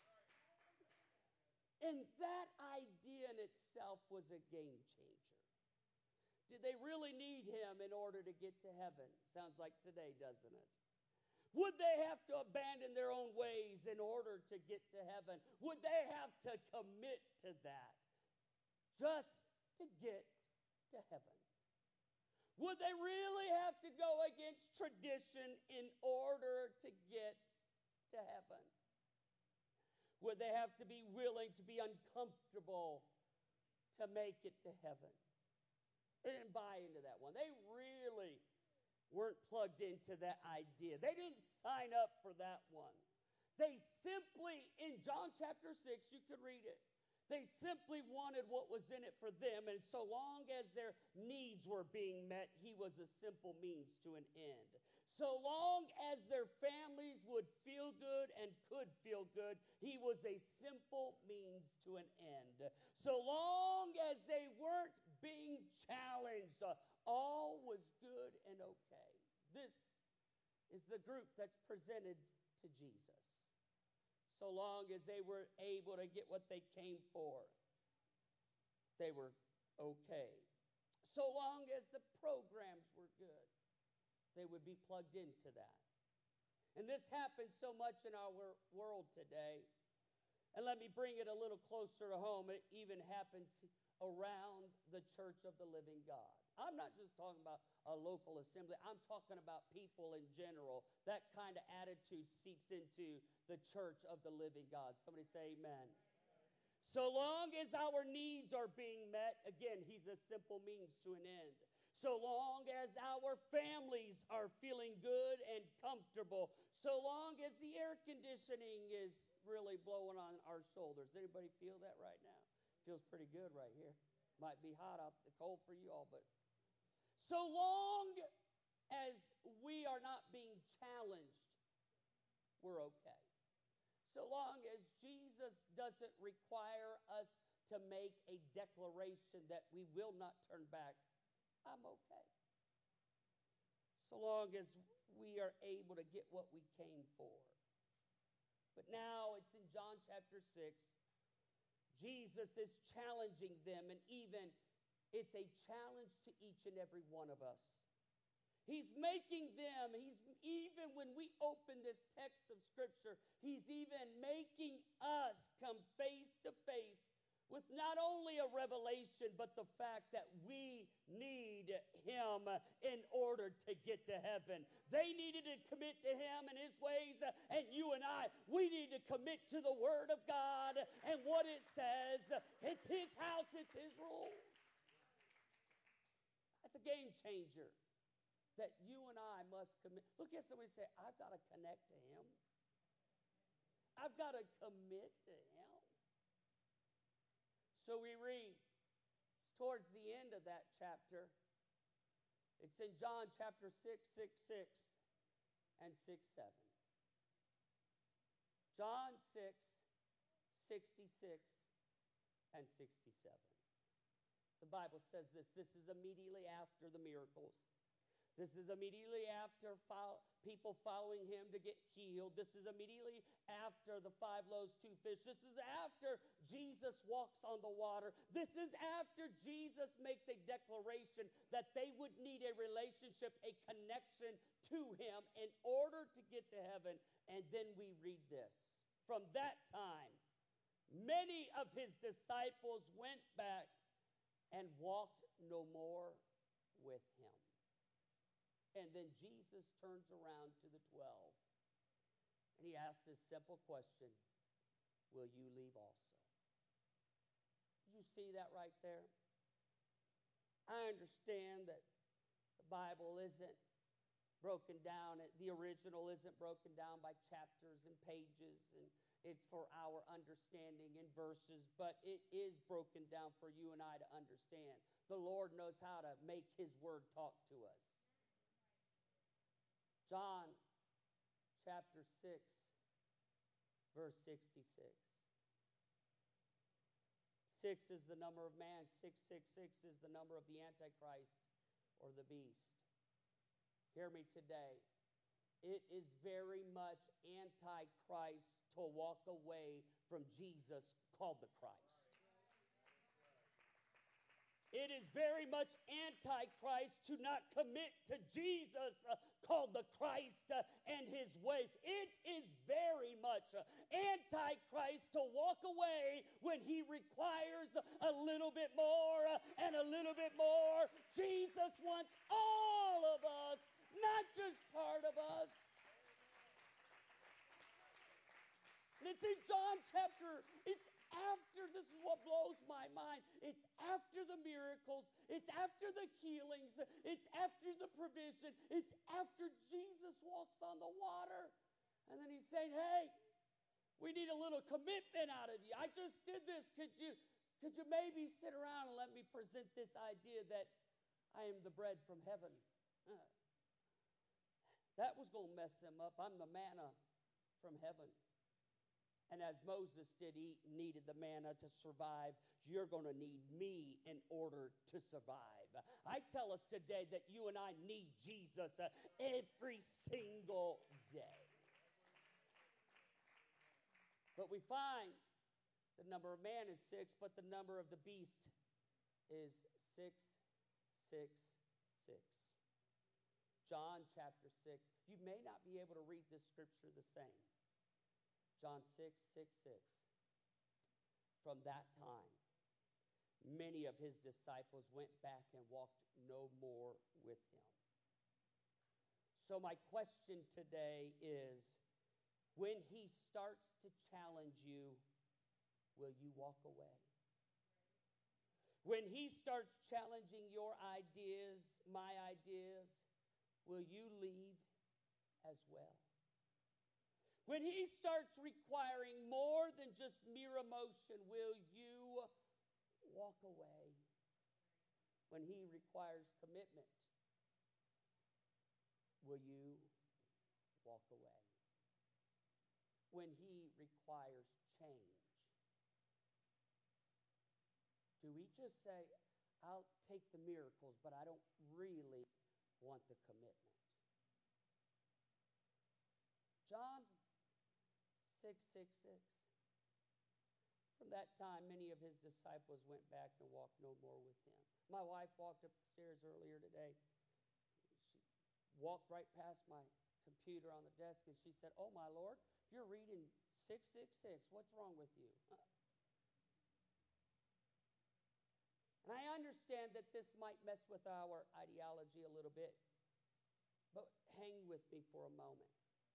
And that idea in itself was a game changer. Did they really need him in order to get to heaven? Sounds like today, doesn't it? Would they have to abandon their own ways in order to get to heaven? Would they have to commit to that just to get to heaven? Would they really have to go against tradition in order to get to heaven? Would they have to be willing to be uncomfortable to make it to heaven? They didn't buy into that one. They really weren't plugged into that idea. They didn't sign up for that one. They simply, in John chapter 6, you could read it, they simply wanted what was in it for them, and so long as their needs were being met, he was a simple means to an end. So long as their families would feel good and could feel good, he was a simple means to an end. So long as they weren't being challenged, all was good and okay. This is the group that's presented to Jesus. So long as they were able to get what they came for, they were okay. So long as the programs were good, they would be plugged into that. And this happens so much in our world today. And let me bring it a little closer to home. It even happens around the church of the living God. I'm not just talking about a local assembly. I'm talking about people in general. That kind of attitude seeps into the church of the living God. Somebody say amen. So long as our needs are being met, again, He's a simple means to an end. So long as our families are feeling good and comfortable, so long as the air conditioning is really blowing on our shoulders. Anybody feel that right now? Feels pretty good right here. Might be hot out, cold for you all, but so long as we are not being challenged, we're okay. So long as Jesus doesn't require us to make a declaration that we will not turn back, I'm okay. So long as we are able to get what we came for. But now it's in John chapter 6. Jesus is challenging them, and even it's a challenge to each and every one of us. He's making them, even when we open this text of Scripture, He's even making us come face to face with not only a revelation, but the fact that we need Him in order to get to heaven. They needed to commit to Him and His ways, and you and I, we need to commit to the Word of God and what it says. It's His house, it's His rules. That's a game changer that you and I must commit. Look at somebody and say, I've got to connect to Him. I've got to commit to Him. So we read, it's towards the end of that chapter. It's in John chapter 6, 6, 6, and 6, 7. John 6, 66, and 67. The Bible says this. This is immediately after the miracles. This is immediately after people following Him to get healed. This is immediately after the 5 loaves, 2 fish. This is after Jesus walks on the water. This is after Jesus makes a declaration that they would need a relationship, a connection to Him in order to get to heaven. And then we read this. From that time, many of His disciples went back and walked no more with Him. And then Jesus turns around to the 12 and He asks this simple question, will you leave also? Did you see that right there? I understand that the Bible isn't broken down, the original isn't broken down by chapters and pages, and it's for our understanding in verses, but it is broken down for you and I to understand. The Lord knows how to make His word talk to us. John chapter 6, verse 66. 6 is the number of man. 666 is the number of the Antichrist or the beast. Hear me today. It is very much Antichrist to walk away from Jesus called the Christ. It is very much Antichrist to not commit to Jesus called the Christ and His ways. It is very much Antichrist to walk away when He requires a little bit more and a little bit more. Jesus wants all of us, not just part of us. And it's in John chapter, it's after, this is what blows my mind, it's after the miracles, it's after the healings, it's after the provision, it's after Jesus walks on the water. And then He's saying, hey, we need a little commitment out of you. I just did this. Could you maybe sit around and let me present this idea that I am the bread from heaven? That was going to mess Him up. I'm the manna from heaven. And as Moses needed the manna to survive, you're going to need me in order to survive. I tell us today that you and I need Jesus every single day. But we find the number of man is 6, but the number of the beast is 666. John chapter 6. You may not be able to read this scripture the same. John 6, 6, 6. From that time, many of his disciples went back and walked no more with him. So my question today is, when he starts to challenge you, will you walk away? When he starts challenging your ideas, my ideas, will you leave as well? When he starts requiring more than just mere emotion, will you walk away? When he requires commitment, will you walk away? When he requires change, do we just say, I'll take the miracles, but I don't really want the commitment? John 6:6. From that time, many of his disciples went back and walked no more with him. My wife walked up the stairs earlier today. She walked right past my computer on the desk, and she said, "Oh, my Lord, you're reading 666. What's wrong with you?" And I understand that this might mess with our ideology a little bit, but hang with me for a moment.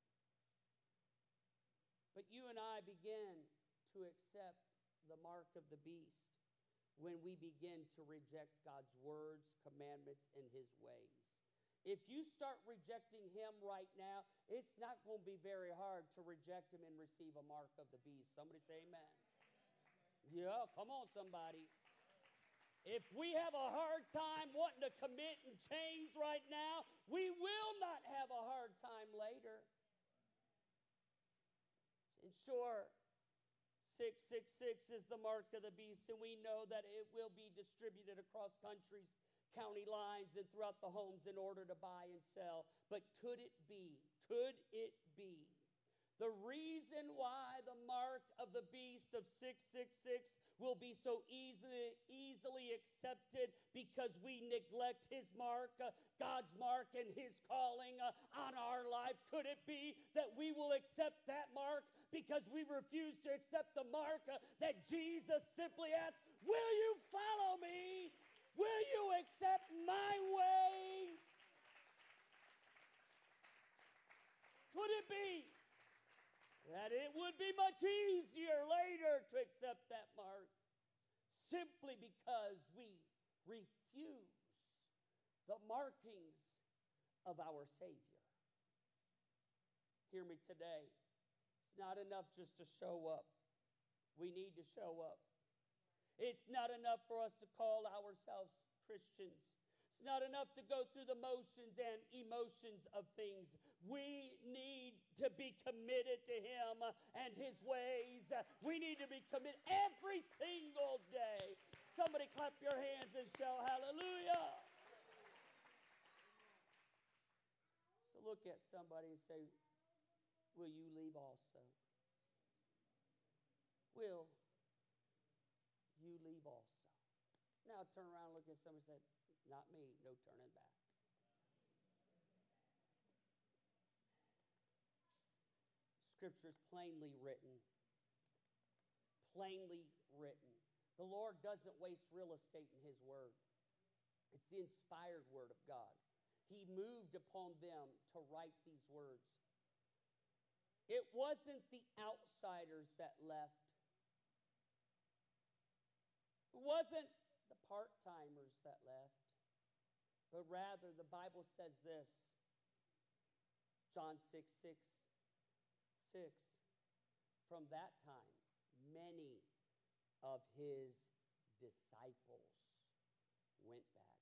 But you and I begin to accept the mark of the beast when we begin to reject God's words, commandments, and his ways. If you start rejecting him right now, it's not going to be very hard to reject him and receive a mark of the beast. Somebody say amen. Yeah, come on, somebody. If we have a hard time wanting to commit and change right now, we will not have a hard time later. And sure, 666 is the mark of the beast, and we know that it will be distributed across countries, county lines, and throughout the homes in order to buy and sell. But could it be the reason why the mark of the beast of 666 will be so easily accepted? Because we neglect his mark, God's mark, and his calling on our life. Could it be that we will accept that mark because we refuse to accept the mark that Jesus simply asked, will you follow me? Will you accept my ways? Could it be that it would be much easier later to accept that mark simply because we refuse the markings of our Savior? Hear me today. It's not enough just to show up. We need to show up. It's not enough for us to call ourselves Christians. It's not enough to go through the motions and emotions of things. We need to be committed to him and his ways. We need to be committed every single day. Somebody clap your hands and shout hallelujah. So look at somebody and say, will you leave also? Will you leave also? Now turn around and look at somebody and say, not me, no turning back. Scripture is plainly written. Plainly written. The Lord doesn't waste real estate in his word. It's the inspired word of God. He moved upon them to write these words. It wasn't the outsiders that left. It wasn't the part-timers that left. But rather, the Bible says this. John 6:6. From that time, many of his disciples went back.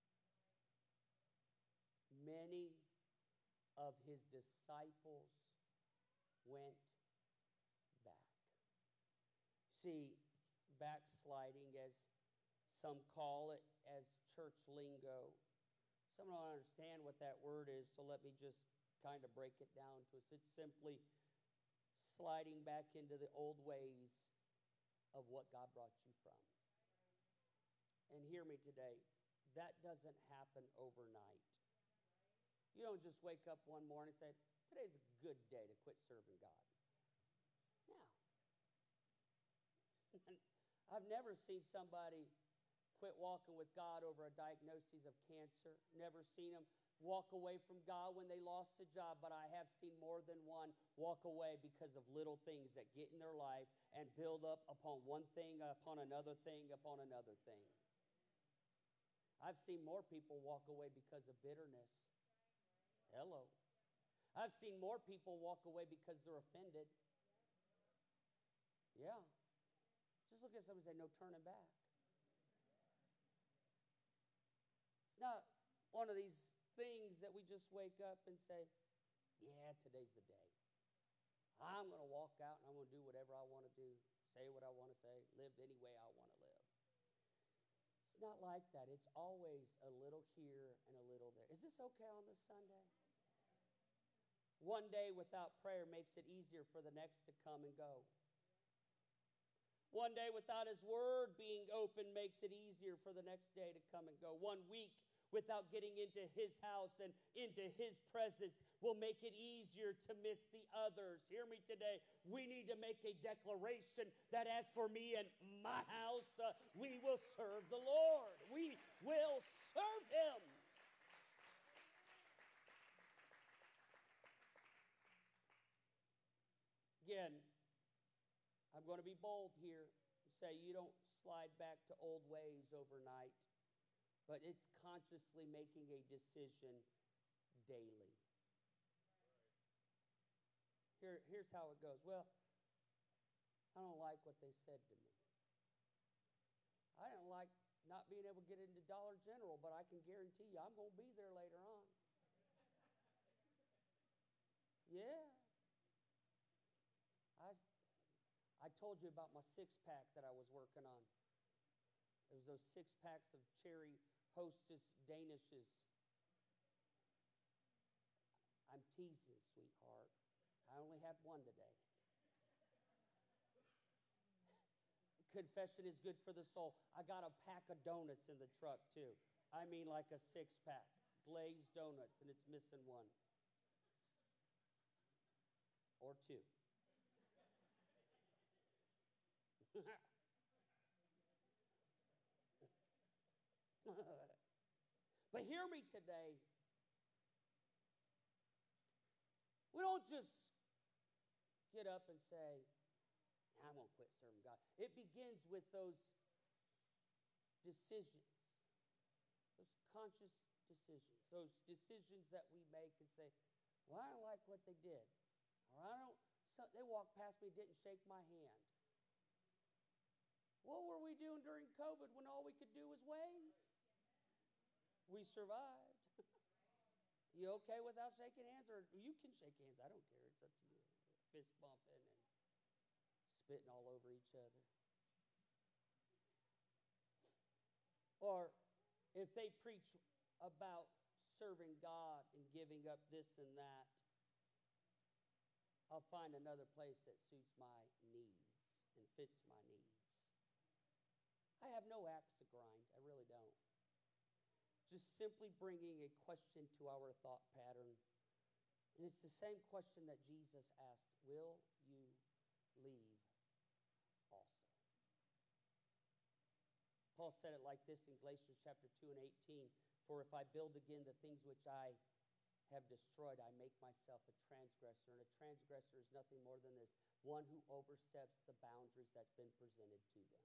Many of his disciples went back. See, backsliding, as some call it, as church lingo. Some don't understand what that word is, so let me just kind of break it down to us. It's simply sliding back into the old ways of what God brought you from. And hear me today, that doesn't happen overnight. You don't just wake up one morning and say, today's a good day to quit serving God. No. I've never seen somebody quit walking with God over a diagnosis of cancer. Never seen them walk away from God when they lost a job, but I have seen more than one walk away because of little things that get in their life and build up upon one thing, upon another thing, upon another thing. I've seen more people walk away because of bitterness. Hello. I've seen more people walk away because they're offended. Yeah. Just look at somebody and say, no turning back. It's not one of these things that we just wake up and say, yeah, today's the day. I'm going to walk out and I'm going to do whatever I want to do, say what I want to say, live any way I want to live. It's not like that. It's always a little here and a little there. Is this okay on this Sunday? One day without prayer makes it easier for the next to come and go. One day without His Word being open makes it easier for the next day to come and go. 1 week without getting into His house and into His presence will make it easier to miss the others. Hear me today. We need to make a declaration that as for me and my house, we will serve the Lord. We will serve Him. Again, I'm going to be bold here and say you don't slide back to old ways overnight, but it's consciously making a decision daily. Here's how it goes. Well, I don't like what they said to me. I didn't like not being able to get into Dollar General, but I can guarantee you I'm going to be there later on. Yeah. I told you about my six-pack that I was working on. It was those 6 packs of cherry Hostess Danishes. I'm teasing, sweetheart. I only had one today. Confession is good for the soul. I got a pack of donuts in the truck, too. I mean like a 6-pack. Glazed donuts, and it's missing one. Or 2. But hear me today. We don't just get up and say, I'm going to quit serving God. It begins with those decisions, those conscious decisions, those decisions that we make and say, well, I don't like what they did. Or they walked past me and didn't shake my hand. What were we doing during COVID when all we could do was wave? We survived. You okay without shaking hands? Or you can shake hands. I don't care. It's up to you. Fist bumping and spitting all over each other. Or if they preach about serving God and giving up this and that, I'll find another place that suits my needs and fits my needs. I have no axe to grind. I really don't. Just simply bringing a question to our thought pattern. And it's the same question that Jesus asked, will you leave also? Paul said it like this in Galatians chapter 2 and 18. For if I build again the things which I have destroyed, I make myself a transgressor. And a transgressor is nothing more than this, one who oversteps the boundaries that's been presented to them.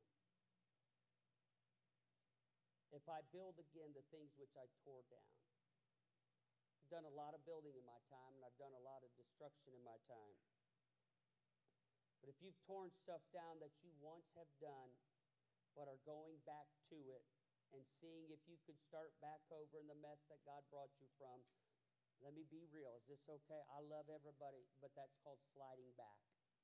If I build again the things which I tore down. I've done a lot of building in my time, and I've done a lot of destruction in my time. But if you've torn stuff down that you once have done, but are going back to it and seeing if you could start back over in the mess that God brought you from, let me be real. Is this okay? I love everybody, but that's called sliding back.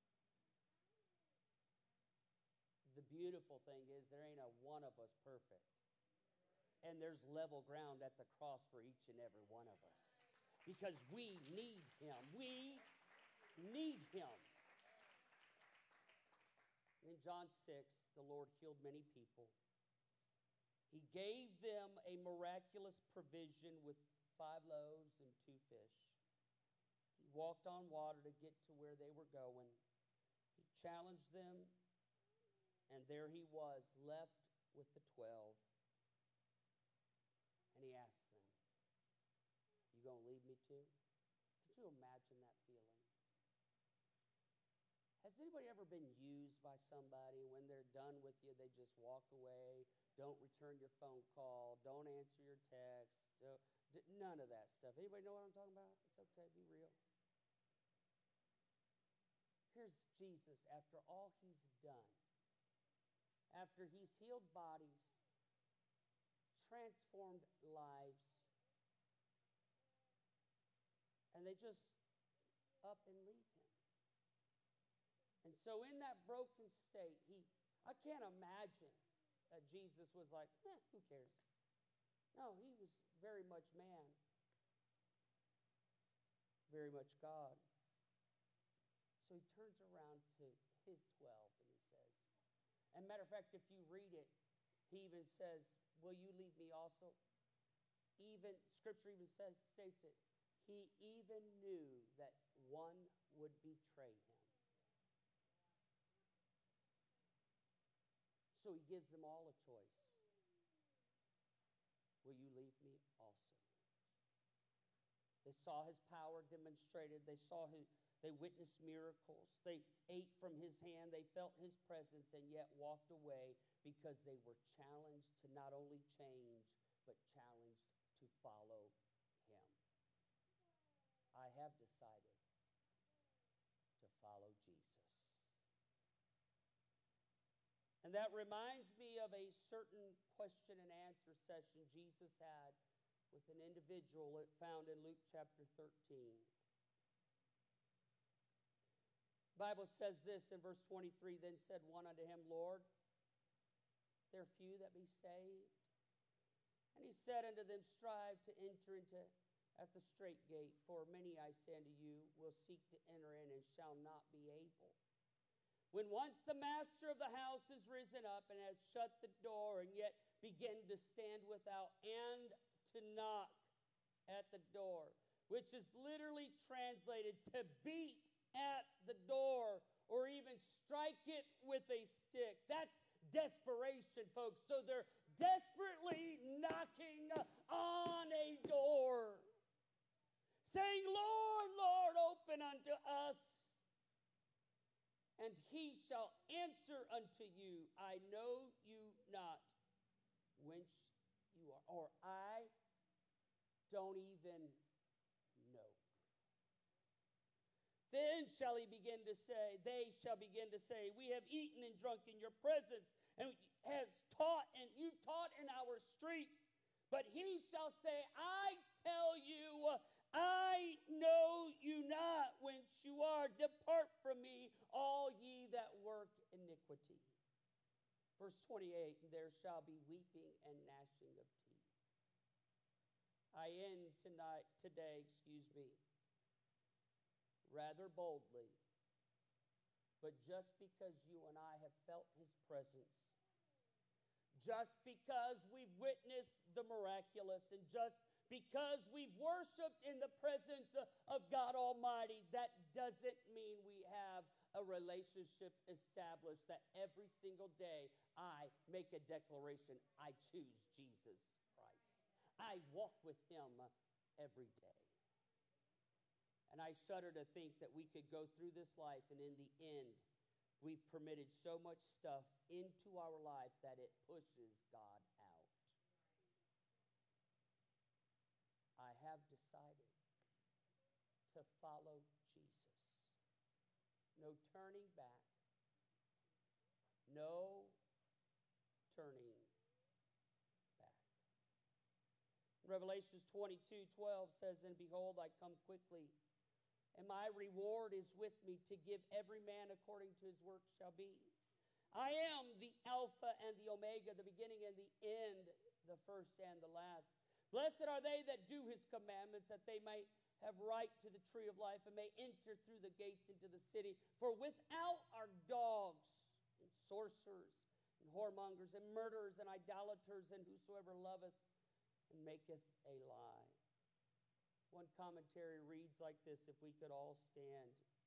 The beautiful thing is there ain't a one of us perfect. And there's level ground at the cross for each and every one of us. Because we need Him. We need Him. In John 6, the Lord healed many people. He gave them a miraculous provision with 5 loaves and 2 fish. walked on water to get to where they were going. He challenged them, and there he was, left with the 12. And he asked them, "You going to leave me too?" Could you imagine that feeling? Has anybody ever been used by somebody? When they're done with you, they just walk away, don't return your phone call, don't answer your text, none of that stuff. Anybody know what I'm talking about? It's okay, be real. Here's Jesus after all he's done. After he's healed bodies, transformed lives, and they just up and leave him. And so in that broken state, I can't imagine that Jesus was like, who cares? No, he was very much man, very much God. So he turns around to his 12 and he says, and matter of fact, if you read it, he even says, "Will you leave me also?" Even Scripture even states it. He even knew that one would betray him. So he gives them all a choice. Will you leave me also? They saw his power demonstrated. They witnessed miracles. They ate from his hand. They felt his presence and yet walked away because they were challenged to not only change, but challenged to follow him. I have decided to follow Jesus. And that reminds me of a certain question and answer session Jesus had with an individual found in Luke chapter 13. The Bible says this in verse 23, "Then said one unto him, Lord, there are few that be saved. And he said unto them, Strive to enter into at the strait gate, for many, I say unto you, will seek to enter in and shall not be able. When once the master of the house is risen up and has shut the door, and yet begin to stand without and to knock at the door," which is literally translated to beat at the door or even strike it with a stick. That's desperation, folks. So they're desperately knocking on a door, saying, "Lord, Lord, open unto us." And he shall answer unto you, "I know you not whence you are," or "I don't even know." Then shall he begin to say, they shall begin to say, "We have eaten and drunk in your presence, and you've taught in our streets." But he shall say, "I tell you, I know you not whence you are. Depart from me, all ye that work iniquity." Verse 28, "There shall be weeping and gnashing of teeth." I end today, rather boldly, but just because you and I have felt his presence, just because we've witnessed the miraculous, and just because we've worshiped in the presence of God Almighty, that doesn't mean we have a relationship established that every single day I make a declaration, I choose Jesus Christ. I walk with him every day. And I shudder to think that we could go through this life, and in the end, we've permitted so much stuff into our life that it pushes God out. I have decided to follow Jesus. No turning back. No turning back. Revelations 22:12 says, "And behold, I come quickly, and my reward is with me to give every man according to his work shall be. I am the Alpha and the Omega, the beginning and the end, the first and the last. Blessed are they that do his commandments, that they might have right to the tree of life, and may enter through the gates into the city. For without are dogs, and sorcerers, and whoremongers, and murderers, and idolaters, and whosoever loveth and maketh a lie." One commentary reads like this, if we could all stand.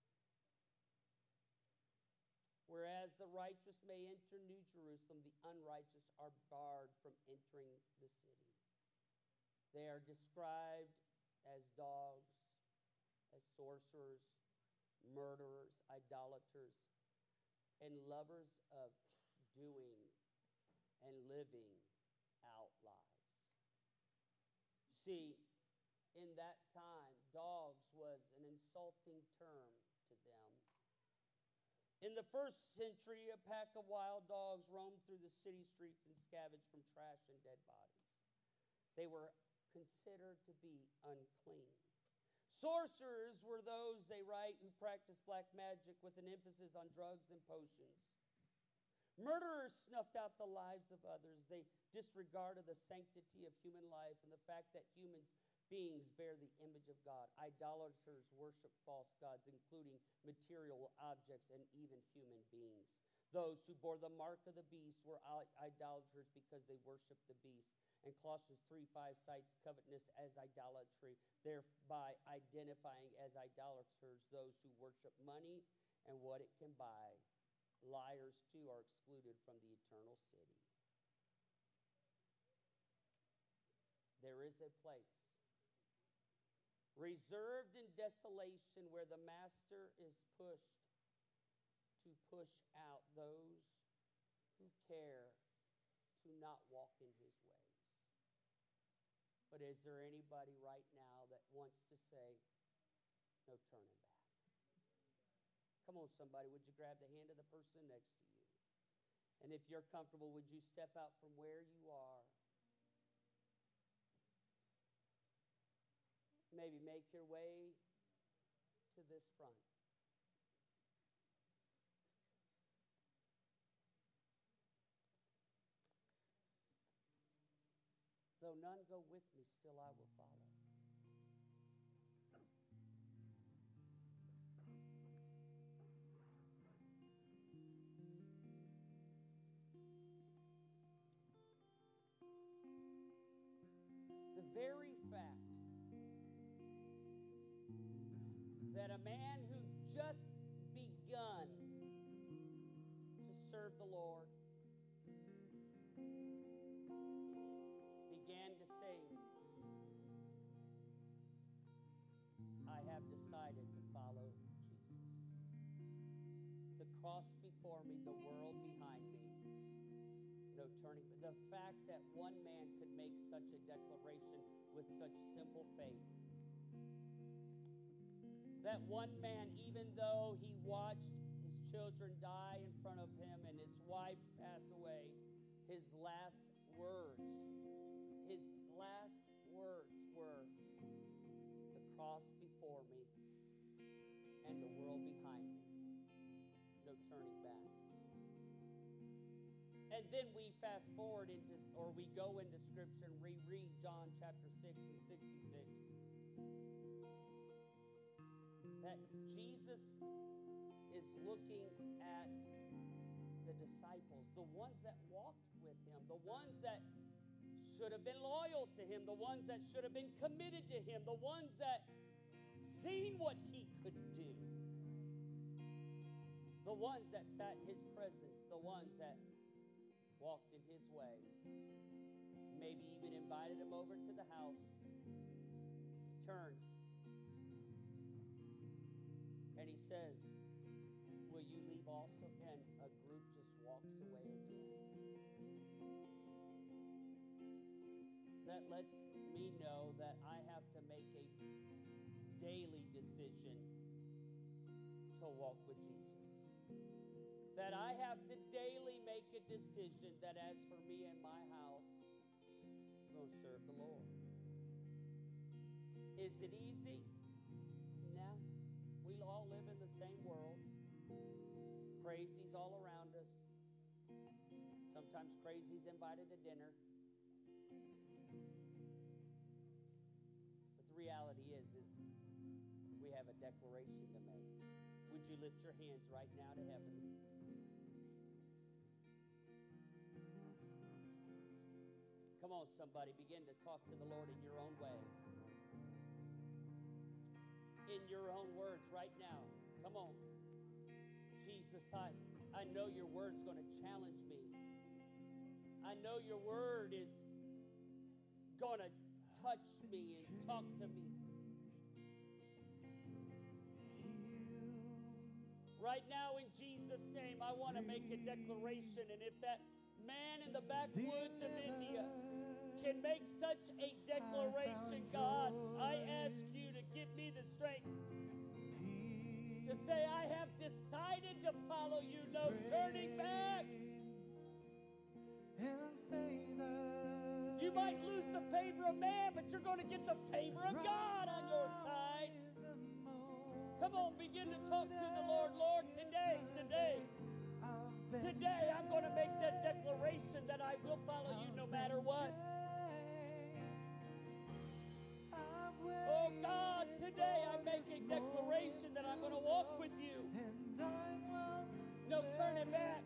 Whereas the righteous may enter New Jerusalem, the unrighteous are barred from entering the city. They are described as dogs, as sorcerers, murderers, idolaters, and lovers of doing and living out lies. See, in that time, dogs was an insulting term to them. In the first century, a pack of wild dogs roamed through the city streets and scavenged from trash and dead bodies. They were considered to be unclean. Sorcerers were those, they write, who practiced black magic with an emphasis on drugs and potions. Murderers snuffed out the lives of others. They disregarded the sanctity of human life and the fact that human beings bear the image of God. Idolaters worship false gods, including material objects and even human beings. Those who bore the mark of the beast were idolaters because they worshiped the beast. And Colossians 3:5 cites covetousness as idolatry, thereby identifying as idolaters those who worship money and what it can buy. Liars, too, are excluded from the eternal city. There is a place reserved in desolation where the master is pushed to push out those who care to not walk in his ways. But is there anybody right now that wants to say, no turning back? Come on, somebody, would you grab the hand of the person next to you? And if you're comfortable, would you step out from where you are? Maybe make your way to this front. Though none go with me, still I will follow. The very fact that a man who just begun to serve the Lord began to say, I have decided to follow Jesus. The cross before me, the world behind me, no turning. The fact that one man could make such a declaration with such simple faith. That one man, even though he watched his children die in front of him and his wife pass away, his last words were, the cross before me and the world behind me, no turning back. And then we fast forward into, or we go into Scripture and reread John chapter 6 and 66. That Jesus is looking at the disciples, the ones that walked with him, the ones that should have been loyal to him, the ones that should have been committed to him, the ones that seen what he could do, the ones that sat in his presence, the ones that walked in his ways, maybe even invited him over to the house. He turns and he says, will you leave also? And a group just walks away again. That lets me know that I have to make a daily decision to walk with Jesus. That I have to daily make a decision that as for me and my house, I'm going to serve the Lord. Is it easy? No. We all live in the same world. Crazies all around us. Sometimes crazies invited to dinner. But the reality is we have a declaration to make. Would you lift your hands right now to heaven? Come on, somebody, begin to talk to the Lord in your own way. in your own words right now. Come on. Jesus, I know your word's going to challenge me. I know your word is going to touch me and talk to me. Right now, in Jesus' name, I want to make a declaration. And if that man in the backwoods of India can make such a declaration, God, I ask you to give me the strength to say, I have decided to follow you, no turning back. You might lose the favor of man, but you're going to get the favor of God on your side. Come on, begin to talk to the Lord. Lord, today, I'm going to make that declaration that I will follow you no matter what. Oh God, today I make a declaration that I'm going to walk with you. No turning back.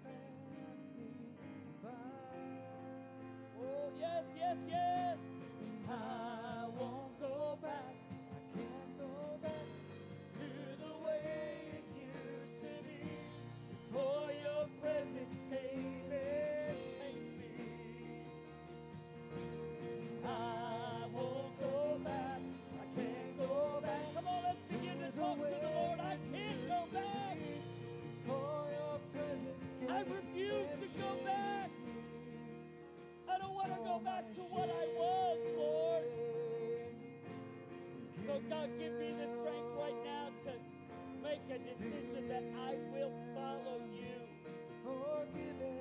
Oh, yes, yes, yes. I won't go back. I can't go back to the way it used to be. Before your presence came and changed me. I won't go back. I can't go back. Come on, let's begin to talk to the Lord. I can't go back. Before your presence came. I refuse to go back. I don't want to go back to what I was, Lord. So God, give me the strength right now to make a decision that I will follow you.